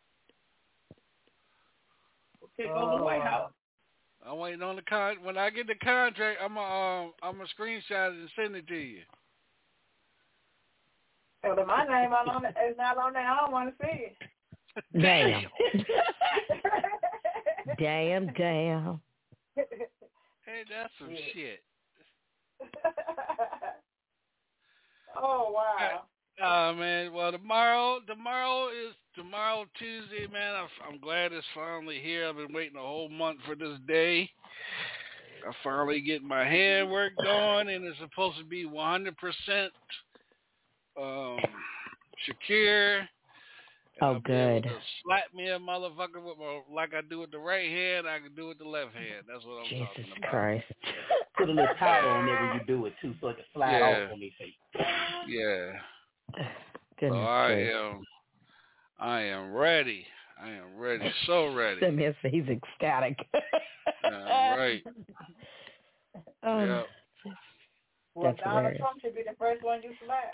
[SPEAKER 10] Take over the White House.
[SPEAKER 8] I'm waiting on the when I get the contract, I'm a screenshot it and send it to you.
[SPEAKER 11] Well, if my name is not on there, I don't want to see it.
[SPEAKER 9] Damn. Damn.
[SPEAKER 8] Hey, that's some shit.
[SPEAKER 11] Oh wow.
[SPEAKER 8] Oh man, well tomorrow Tuesday, man. I'm glad it's finally here. I've been waiting a whole month for this day. I finally get my handwork going, and it's supposed to be 100% Shakir.
[SPEAKER 9] Oh, good.
[SPEAKER 8] Slap me a motherfucker with like I do with the right hand, I can do with the left hand. That's what I'm talking about.
[SPEAKER 9] Jesus Christ.
[SPEAKER 10] Put a little towel on there when you do it too, so it can slide off on me.
[SPEAKER 8] Yeah.
[SPEAKER 9] Goodness
[SPEAKER 8] I am ready. I am ready. So ready.
[SPEAKER 9] That he's ecstatic.
[SPEAKER 8] Right. Yeah.
[SPEAKER 11] Well, Donald Trump should be the first one you slap.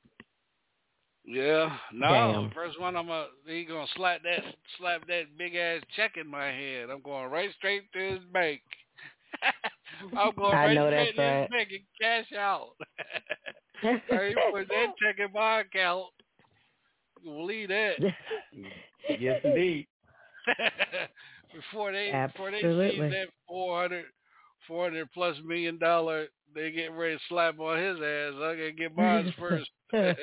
[SPEAKER 8] Yeah, no.
[SPEAKER 9] Damn.
[SPEAKER 8] First one, he gonna slap that big ass check in my hand. I'm going right straight to his bank. I'm going right straight to his bank and cash out. He put that check in my account. You can believe that.
[SPEAKER 10] Yes, indeed.
[SPEAKER 8] Before they see that $400 plus $1 million, they get ready to slap on his ass. I gotta get mine first. Damn,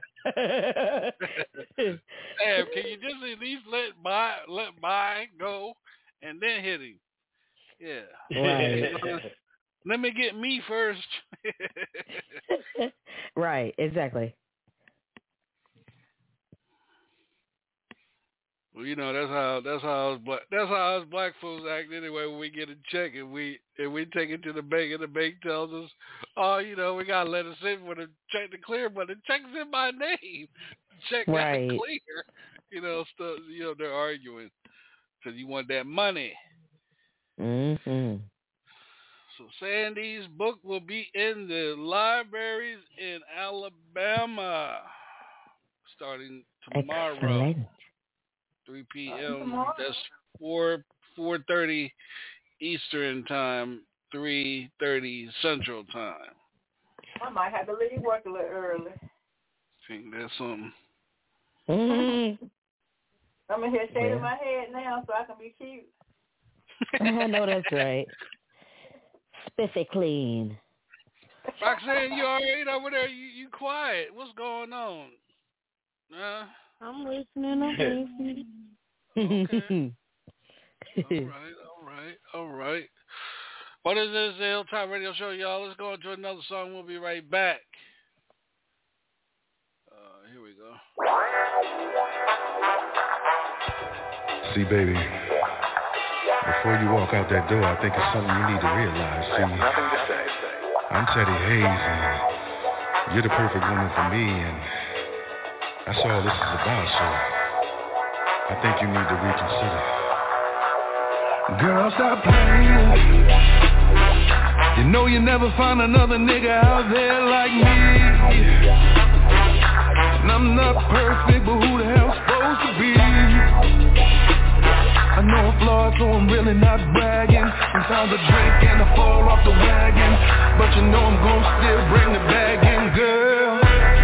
[SPEAKER 8] can you just at least let by go and then hit him? Yeah.
[SPEAKER 9] Right.
[SPEAKER 8] Let me get me first.
[SPEAKER 9] Right, exactly.
[SPEAKER 8] Well, you know that's how us black folks act anyway. When we get a check and we take it to the bank and the bank tells us, oh, we gotta let it sit for the check to clear, but the check's in my name. Check got to clear. Stuff. They're arguing because you want that money.
[SPEAKER 9] Mm-hmm.
[SPEAKER 8] So Sandy's book will be in the libraries in Alabama starting tomorrow.
[SPEAKER 9] Excellent.
[SPEAKER 8] 3 p.m. That's 4:30 Eastern time, 3:30 Central time.
[SPEAKER 11] I might have to leave work a little early.
[SPEAKER 8] Think that's something.
[SPEAKER 9] Mm-hmm.
[SPEAKER 11] I'm in here shaving my head now so I can be cute.
[SPEAKER 9] I know that's right. Spiffy clean.
[SPEAKER 8] Roxanne, you all right over there? You quiet. What's going on?
[SPEAKER 12] I'm listening.
[SPEAKER 8] Okay. All right. What is this Hilltop Radio Show, y'all? Let's go into another song. We'll be right back. Here we go.
[SPEAKER 17] See, baby, before you walk out that door, I think it's something you need to realize. See, nothing to say. I'm Teddy Hayes, and you're the perfect woman for me, and that's all this is about, so I think you need to reconsider.
[SPEAKER 13] Girl, stop playing. You know you never find another nigga out there like me. And I'm not perfect, but who the hell's supposed to be? I know I'm flawed, so I'm really not bragging. Sometimes I drink and I fall off the wagon, but you know I'm gon' still bring the bag in, girl.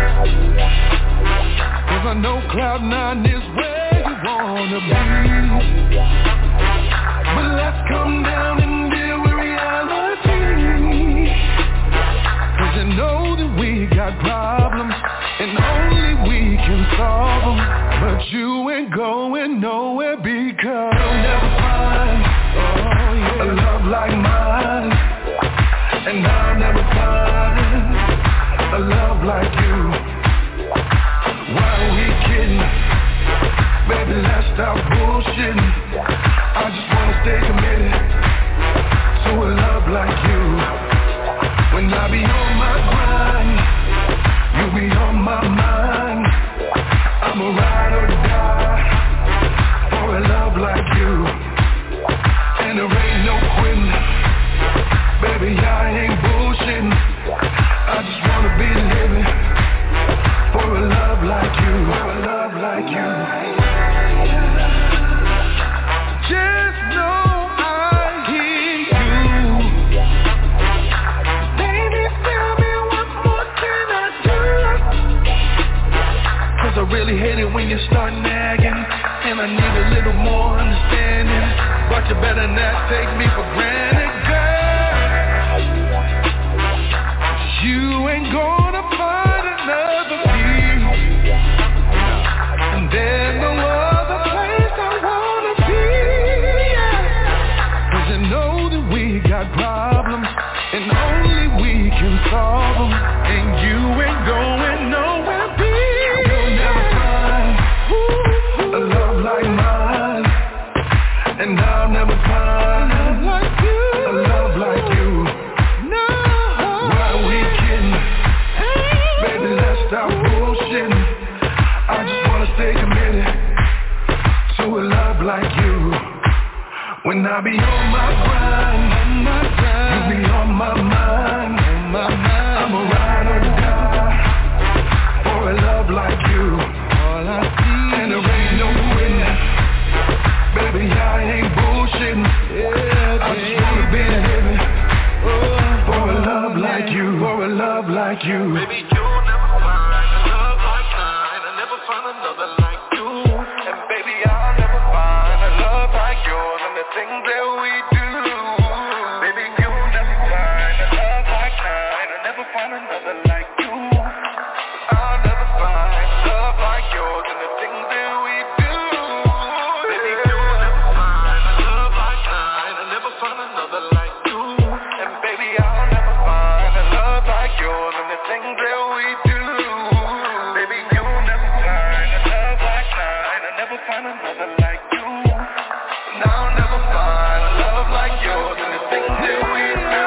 [SPEAKER 13] Cause I know Cloud9 is where you wanna be. But let's come down and deal with reality. Cause you know that we got problems, and only we can solve them. But you ain't going nowhere because you'll never find a love like mine. And I'll never find a love like you. Why are we kidding? Baby, let's stop bullshitting. I just wanna stay committed to a love like you. When I be on my grind, you be on my mind. I'm a ride or die for a love like you. And there ain't no quitting. Baby, I ain't bullshitting. I just wanna be living for a love like you. For a love like you. Just know I hear you. Baby, tell me what more can I do? Cause I really hate it when you start nagging, and I need a little more understanding. But you better not take me for granted, girl. You ain't gonna find another me, and there's no other place I wanna be. Cause you know that we got problems, and only we can solve them. And you ain't going nowhere, baby. You'll never find a love like mine, and I'll never find a love like you. No. Why are we kidding? Baby, let's stop bullshitting. I just wanna stay committed to a love like you. When I be on my grind, you be on my mind. I'm a ride or die for a love like you. All I see, and there ain't no quitting. Baby, I ain't bullshitting. I just wanna be living for a love like you. For a love like you. Baby, you'll never find a love like mine. I'll never find another like you. And baby, I'll never find a love like yours and the things that we do. Baby, you'll never find a love like mine. I'll never find another like you. I'll never find a love like yours and the things that we do. Baby, you'll never find a love like mine. I'll never find another like you. And baby, I'll never find a love like yours and the things that we do. Baby, you'll never find a love like mine. I'll never find another like you. And I'll never find a love like yours and the things that we do.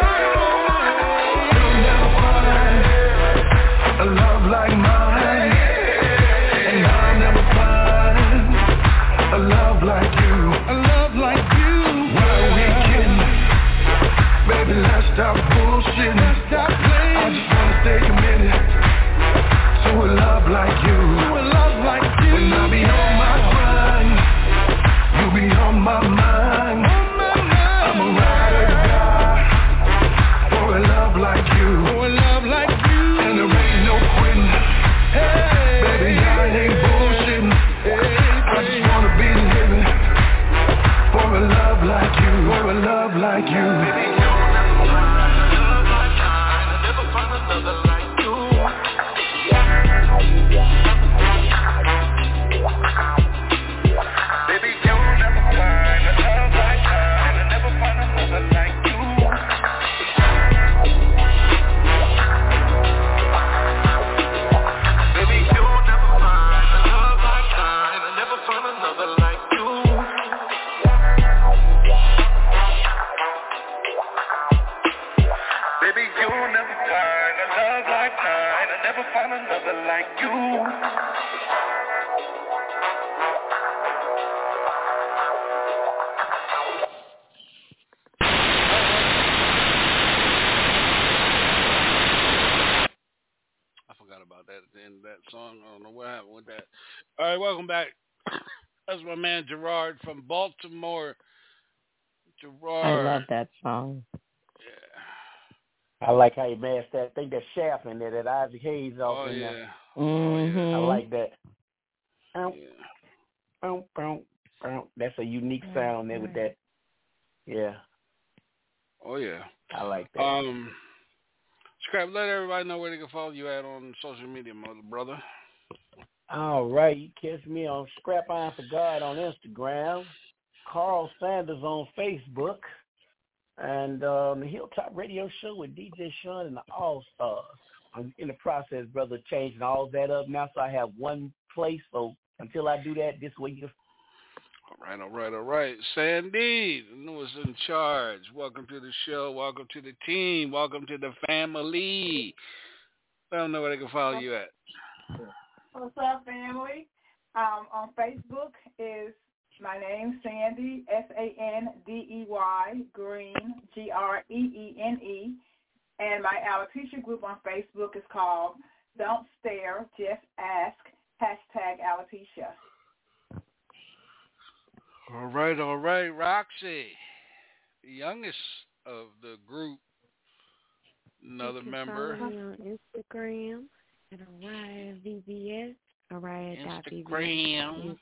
[SPEAKER 13] You'll never find a love like mine, and I'll never find a love like you. A love like you. Why are we kidding? Baby, let's stop bullshitting. Let's stop playing. I just wanna stay committed to a love like you. To a love like you. When I be on my grind, you be on my mind. I'm a ride or die for a love like you. For a love like you. And there ain't no quitting. Hey, baby, I ain't bullshitting. I just wanna be living for a love like you. For a love like you. Baby, you'll never find a love like mine.
[SPEAKER 2] Baby, you'll never find a love like mine. I never find another like you.
[SPEAKER 8] About that at the end of that song. I don't know what happened with that. All right, welcome back. That's my man Gerard from Baltimore. Gerard.
[SPEAKER 9] I love that song.
[SPEAKER 10] Yeah. I like how you masked that. I think that shaft in there, that Isaac Hayes off in there.
[SPEAKER 9] Mm-hmm.
[SPEAKER 10] I like that. That's a unique sound there with that. Yeah.
[SPEAKER 8] Oh yeah.
[SPEAKER 10] I like that.
[SPEAKER 8] Scrap, let everybody know where they can follow you at on social media, brother.
[SPEAKER 10] All right, you catch me on Scrap Iron for God on Instagram, Carl Sanders on Facebook, and the Hilltop Radio Show with DJ Sean and the All Stars. I'm in the process, brother, changing all that up now, so I have one place. So until I do that, this week.
[SPEAKER 8] All right. Sandy, the newest in charge. Welcome to the show. Welcome to the team. Welcome to the family. I don't know where they can follow you at.
[SPEAKER 11] What's up, family? On Facebook is my name, Sandy, Sandey, Green, Greene. And my alopecia group on Facebook is called Don't Stare, Just Ask, #alopecia.
[SPEAKER 8] All right, Roxy, the youngest of the group, another member.
[SPEAKER 12] Follow me on Instagram at ArayaVBS,
[SPEAKER 8] Instagram.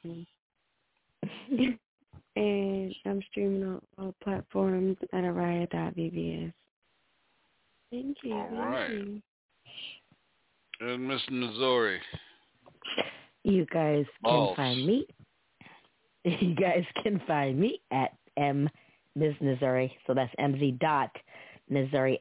[SPEAKER 12] And I'm streaming on all platforms at Araya.VBS. Thank you.
[SPEAKER 8] All right. And Miss Missouri.
[SPEAKER 9] You guys can find me. You guys can find me at Ms. Missouri. So that's MZ.Missouri,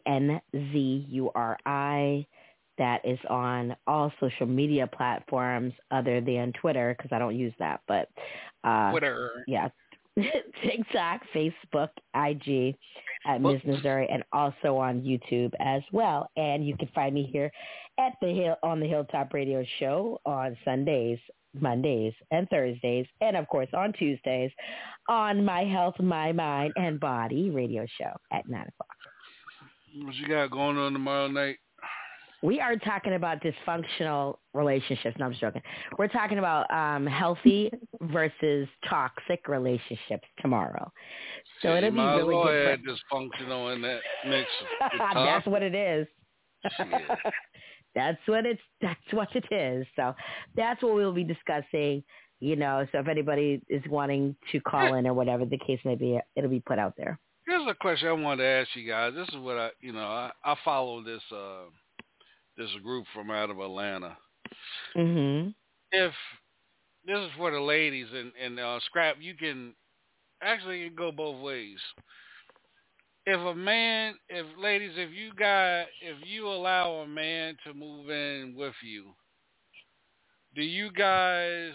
[SPEAKER 9] NZURI. That is on all social media platforms other than Twitter, because I don't use that. But
[SPEAKER 8] Twitter.
[SPEAKER 9] Yeah. TikTok, Facebook, IG at Ms. Missouri, and also on YouTube as well. And you can find me here at on the Hilltop Radio Show on Sundays, Mondays, and Thursdays, and of course on Tuesdays on My Health, My Mind, and Body radio show at 9 o'clock.
[SPEAKER 8] What you got going on tomorrow night?
[SPEAKER 9] We are talking about dysfunctional relationships. No, I'm just joking. We're talking about healthy versus toxic relationships tomorrow. So it'll be really good.
[SPEAKER 8] Dysfunctional in that mix.
[SPEAKER 9] That's what it is. That's what it is. So that's what we'll be discussing. You know, so if anybody is wanting to call in or whatever the case may be, it'll be put out there.
[SPEAKER 8] Here's a question I wanted to ask you guys. This is what I follow this group from out of Atlanta.
[SPEAKER 9] Mm-hmm.
[SPEAKER 8] If this is for the ladies and Scrap, you can actually go both ways. If you allow a man to move in with you, do you guys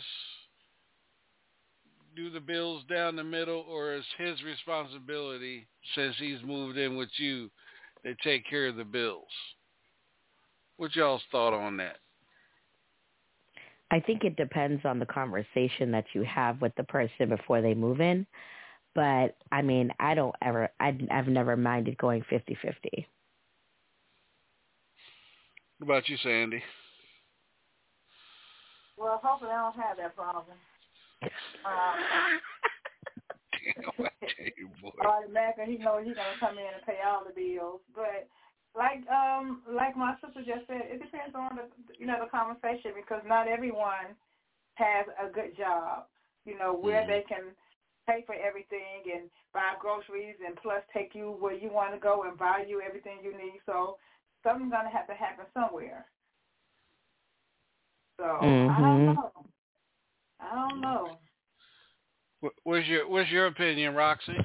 [SPEAKER 8] do the bills down the middle, or is his responsibility, since he's moved in with you, to take care of the bills? What's y'all's thought on that?
[SPEAKER 9] I think it depends on the conversation that you have with the person before they move in. But, I mean, I've never minded going 50-50.
[SPEAKER 8] What about you, Sandy?
[SPEAKER 11] Well, hopefully I don't have that problem.
[SPEAKER 8] Damn, I tell you, boy.
[SPEAKER 11] Automatically, he knows he's going to come in and pay all the bills. But like my sister just said, it depends on the conversation, because not everyone has a good job. You know, where they can pay for everything and buy groceries and plus take you where you want to go and buy you everything you need. So something's going to have to happen somewhere. So I don't know.
[SPEAKER 8] What's your opinion, Roxy?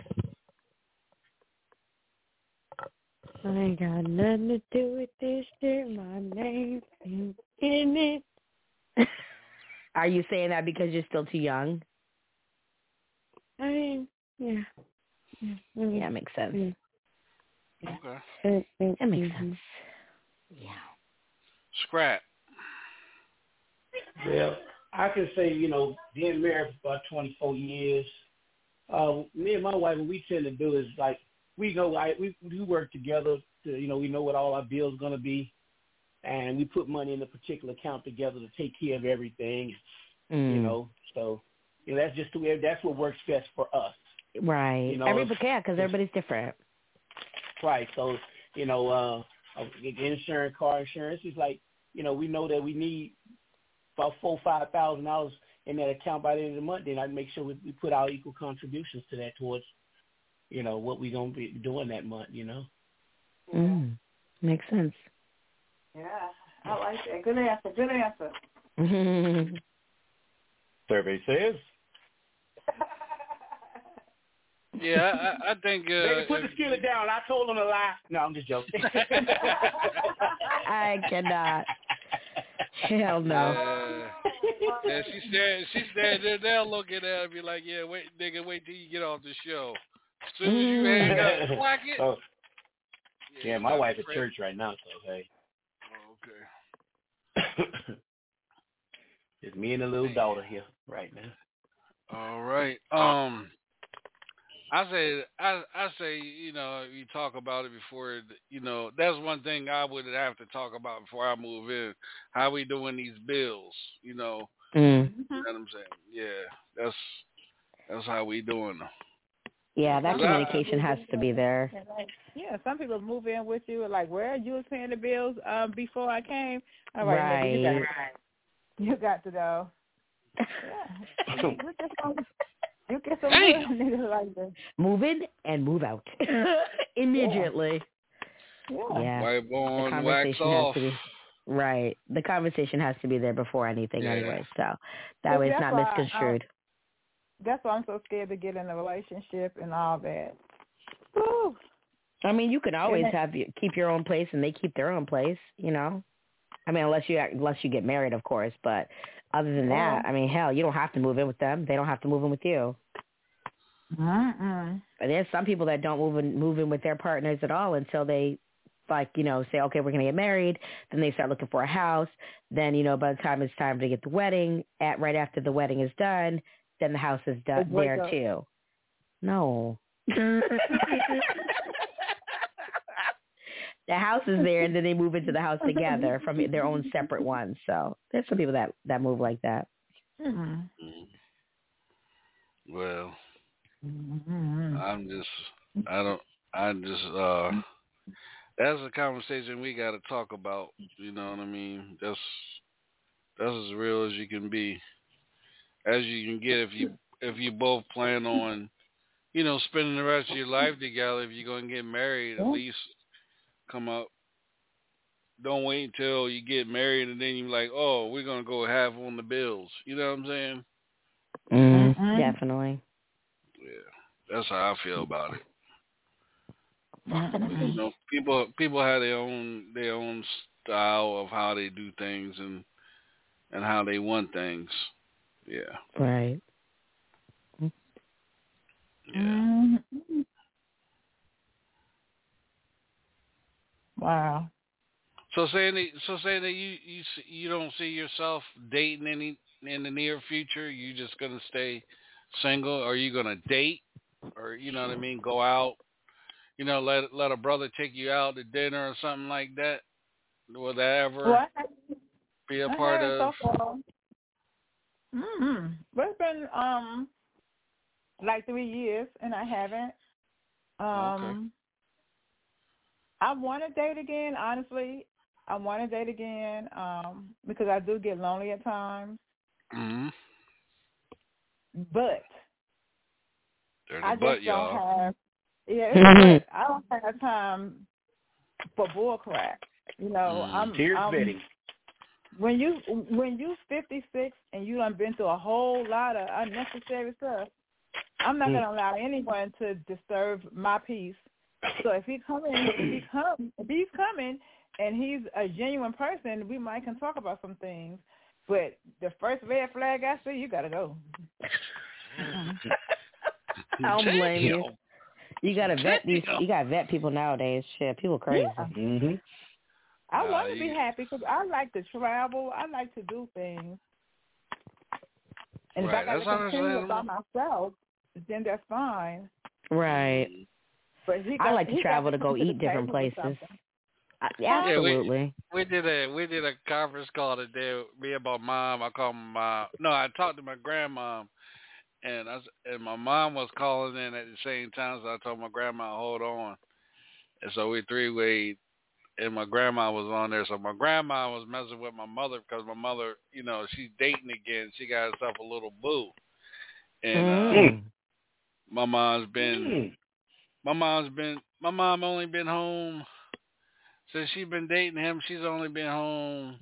[SPEAKER 12] I ain't got nothing to do with this shit. My name's in it.
[SPEAKER 9] Are you saying that because you're still too young?
[SPEAKER 12] I mean, yeah.
[SPEAKER 9] Yeah, makes sense.
[SPEAKER 8] Okay.
[SPEAKER 9] That makes sense. Yeah.
[SPEAKER 8] Scrap.
[SPEAKER 10] Well, I can say, being married for about 24 years, me and my wife, what we tend to do is like, we work together to, we know what all our bills going to be, and we put money in a particular account together to take care of everything, so that's just the way, that's what works best for us.
[SPEAKER 9] Right. Because everybody's different.
[SPEAKER 10] Right. So, insurance, car insurance is like, we know that we need about $4,000-$5,000 in that account by the end of the month. Then I make sure we put our equal contributions to that towards, what we're going to be doing that month,
[SPEAKER 9] Makes sense.
[SPEAKER 11] Yeah, I like that. Good answer.
[SPEAKER 10] Survey says.
[SPEAKER 8] Yeah, I think...
[SPEAKER 10] They put the skillet down. I told them to lie. No, I'm just joking.
[SPEAKER 9] I cannot. Hell no.
[SPEAKER 8] Yeah, she said they're there looking at her and be like, yeah, wait till you get off the show. As soon as you hang up, whack it.
[SPEAKER 10] Oh. Yeah, my wife at church right now, so hey.
[SPEAKER 8] Oh, okay.
[SPEAKER 10] It's me and the little daughter here right now.
[SPEAKER 8] All right. I say, you talk about it before, that's one thing I would have to talk about before I move in. How we doing these bills, You know what I'm saying? Yeah, that's how we doing them.
[SPEAKER 9] Yeah, that communication has to be there.
[SPEAKER 11] Yeah, some people move in with you, like, where you was paying the bills before I came. I'm like,
[SPEAKER 9] right.
[SPEAKER 11] You got to know. Yeah. You get some niggas like that.
[SPEAKER 9] Move in and move out immediately.
[SPEAKER 11] Yeah.
[SPEAKER 8] Wipe on, wax off.
[SPEAKER 9] Right. The conversation has to be there before anything anyway, so that way it's not misconstrued.
[SPEAKER 11] That's why I'm so scared to get in a relationship and all that. Whew.
[SPEAKER 9] I mean, you can always keep your own place and they keep their own place, I mean, unless you get married, of course, but other than that, I mean, hell, you don't have to move in with them. They don't have to move in with you. But there's some people that don't move in with their partners at all until they, say, okay, we're going to get married. Then they start looking for a house. Then, by the time it's time to get the wedding, right after the wedding is done, then the house is done there too. No. The house is there, and then they move into the house together from their own separate ones. So there's some people that move like that.
[SPEAKER 8] Well, that's a conversation we got to talk about. You know what I mean? That's as real as you can be, as you can get if you both plan on, spending the rest of your life together. If you're going to get married, at least come up. Don't wait until you get married and then you're like, oh, we're going to go half on the bills. You know what I'm saying?
[SPEAKER 9] Definitely.
[SPEAKER 8] Yeah, that's how I feel about it. People have their own style of how they do things and how they want things. Yeah.
[SPEAKER 9] Right.
[SPEAKER 8] Yeah.
[SPEAKER 11] Wow.
[SPEAKER 8] So saying that you don't see yourself dating in the near future, you just gonna stay single? Are you gonna date, or what I mean, go out? Let a brother take you out to dinner or something like that. Will that ever be a part of?
[SPEAKER 11] But it's been like 3 years, and I haven't.
[SPEAKER 8] Okay.
[SPEAKER 11] I want to date again, honestly. I want to date again because I do get lonely at times. But I just don't have. Yeah, I don't have time for bull crap.
[SPEAKER 10] Tears bidding.
[SPEAKER 11] When you 56 and you done been through a whole lot of unnecessary stuff, I'm not gonna allow anyone to disturb my peace. So if he's coming and he's a genuine person, we might can talk about some things. But the first red flag I see, you gotta go.
[SPEAKER 9] I don't blame you. You gotta vet these. You gotta vet people nowadays. Shit, people crazy.
[SPEAKER 11] Yeah.
[SPEAKER 10] Mm-hmm.
[SPEAKER 11] I want to be happy because I like to travel. I like to do things. And if I got to continue it by myself, then that's fine.
[SPEAKER 9] Right.
[SPEAKER 11] But
[SPEAKER 9] I like to travel to go eat different places. Absolutely.
[SPEAKER 8] We did a conference call today. Me and my mom. I called my mom. No, I talked to my grandma, and my mom was calling in at the same time. So I told my grandma, hold on. And so we three-wayed, and my grandma was on there. So my grandma was messing with my mother because my mother, you know, she's dating again. She got herself a little boo, and my mom only been home. Since she's been dating him, she's only been home.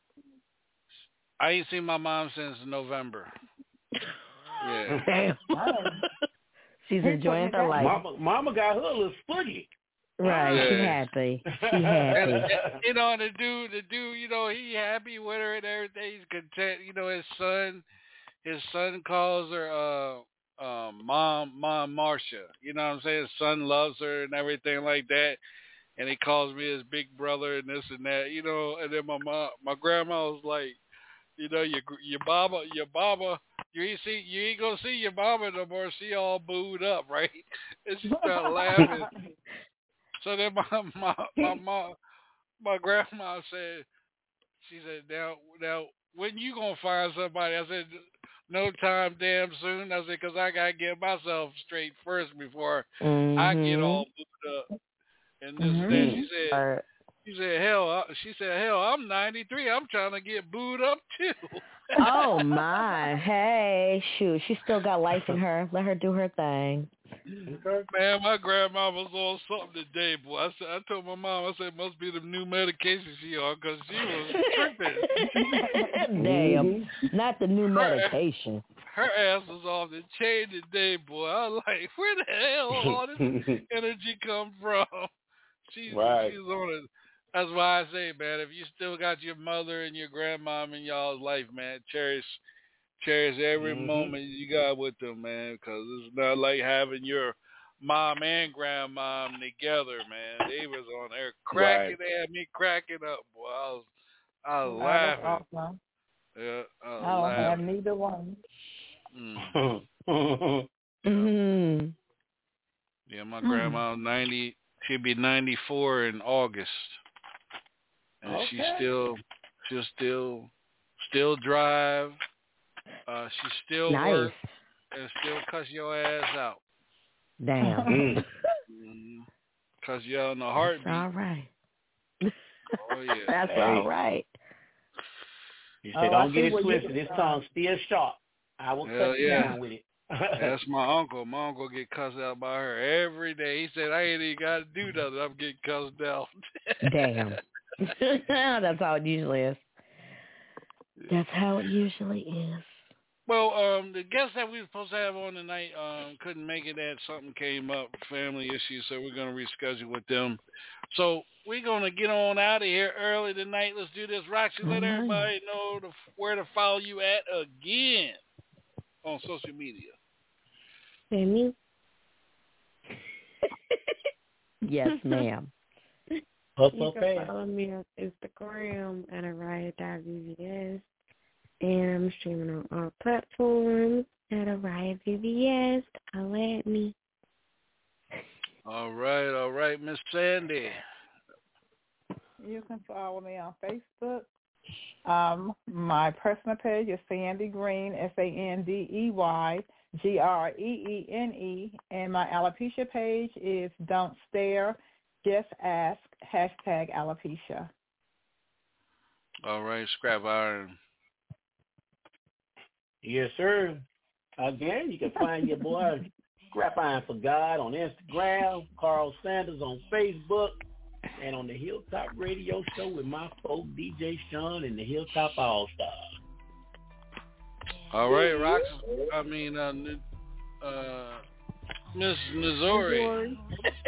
[SPEAKER 8] I ain't seen my mom since November. Yeah.
[SPEAKER 9] She's enjoying her life.
[SPEAKER 10] Mama got her a little spooky.
[SPEAKER 9] Right, yeah. She happy. She happy.
[SPEAKER 8] You know, and the dude, you know, he happy with her and everything. He's content. You know, his son calls her Mom Marcia. You know what I'm saying? His son loves her and everything like that. And he calls me his big brother and this and that, you know. And then my grandma was like, you know, your mama, you ain't gonna see your mama no more. She all booed up, right? And she started laughing. So then my grandma said, she said, now when you gonna find somebody? I said, no time, damn soon. I said, 'cause I gotta get myself straight first before I get all booed up. And this and that. She said, hell, I'm 93. I'm trying to get booed up too.
[SPEAKER 9] Oh my, hey, shoot, she still got life in her. Let her do her thing.
[SPEAKER 8] Man, my grandma was on something today, boy. I told my mom, I said, must be the new medication she on, because she was tripping.
[SPEAKER 9] Damn, not the new medication.
[SPEAKER 8] Her ass was off the chain today, boy. I was like, where the hell all this energy come from? She's on it. That's why I say, man, if you still got your mother and your grandmom in y'all's life, man, cherish every moment you got with them, man, because it's not like having your mom and grandmom together, man. They was on there cracking. They had me cracking up, boy. I was laughing.
[SPEAKER 11] Awesome.
[SPEAKER 8] Yeah,
[SPEAKER 11] I don't have neither one.
[SPEAKER 8] Yeah, my grandma 90. She'll be 94 in August, and she'll still drive. She still work and still cuss your ass out.
[SPEAKER 9] Damn.
[SPEAKER 8] Cuss you out in a heartbeat.
[SPEAKER 9] That's all right.
[SPEAKER 8] Oh yeah.
[SPEAKER 9] That's all right.
[SPEAKER 10] You said, don't get it twisted. This tongue's still sharp. I will cut you down with it.
[SPEAKER 8] That's my uncle. My uncle get cussed out by her every day. He said, I ain't even got to do nothing. I'm getting cussed out.
[SPEAKER 9] Damn. That's how it usually is. That's how it usually is.
[SPEAKER 8] Well, the guest that we were supposed to have on tonight couldn't make it. That something came up, family issues, so we're going to reschedule with them. So we're going to get on out of here early tonight. Let's do this. Roxy, let everybody know where to follow you at again on social media.
[SPEAKER 12] Sammy?
[SPEAKER 9] Yes, ma'am.
[SPEAKER 12] You can follow me on Instagram at Araya.VVS, and I'm streaming on all platforms at ArayaVVS. Holla at me.
[SPEAKER 8] All right, Miss Sandy.
[SPEAKER 11] You can follow me on Facebook. My personal page is Sandy Green, SandyGreene, and my alopecia page is Don't Stare, Just Ask, #alopecia.
[SPEAKER 8] All right, Scrap Iron.
[SPEAKER 10] Yes, sir. Again, you can find your boy Scrap Iron for God on Instagram, Carl Sanders on Facebook, and on the Hilltop Radio Show with my folk DJ Sean and the Hilltop All-Stars.
[SPEAKER 8] All right, Rox. Miss Missouri.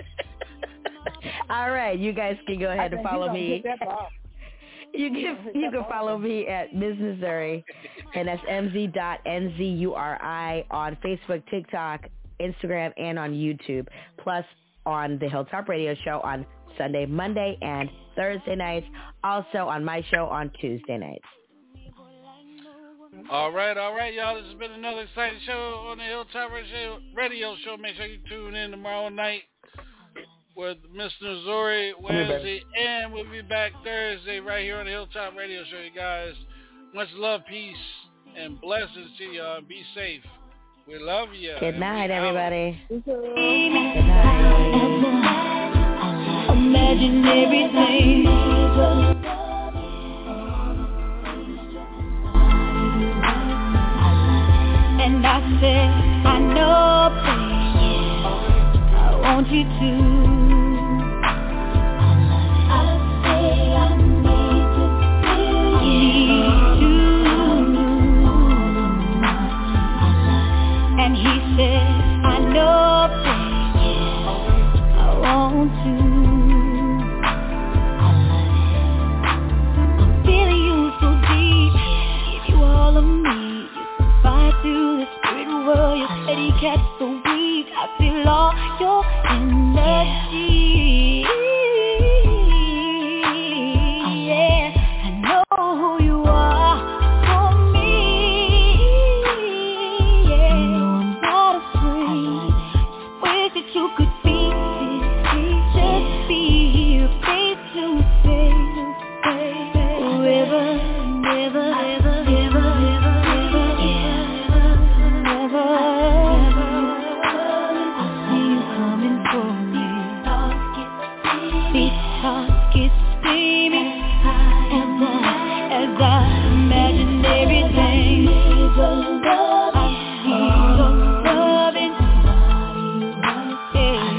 [SPEAKER 9] All right, you guys can go ahead and follow me. You can follow me at Ms. Missouri, and that's mz.nzuri on Facebook, TikTok, Instagram, and on YouTube. Plus on the Hilltop Radio Show on Sunday, Monday, and Thursday nights. Also on my show on Tuesday nights.
[SPEAKER 8] All right, y'all. This has been another exciting show on the Hilltop Radio Show. Make sure you tune in tomorrow night with Mr. Zori, Wednesday, and we'll be back Thursday right here on the Hilltop Radio Show, you guys. Much love, peace, and blessings to y'all. Be safe. We love you.
[SPEAKER 9] Good night, everybody.
[SPEAKER 6] Good night. Imagine everything. And I said, I know, baby, I want you to. I say I need to feel you. And he said, I know, baby, I want to. I'm feeling you so deep. Give you all of me. Through the spirit world, your steady catch so weak. I feel all your energy. Yeah, I know who you are for me. Yeah, no, I'm not afraid. Wish that you could be here, just be here, face to face, forever, never, ever, ever, ever.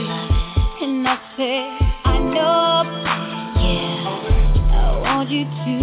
[SPEAKER 6] I know, yeah, I want you to.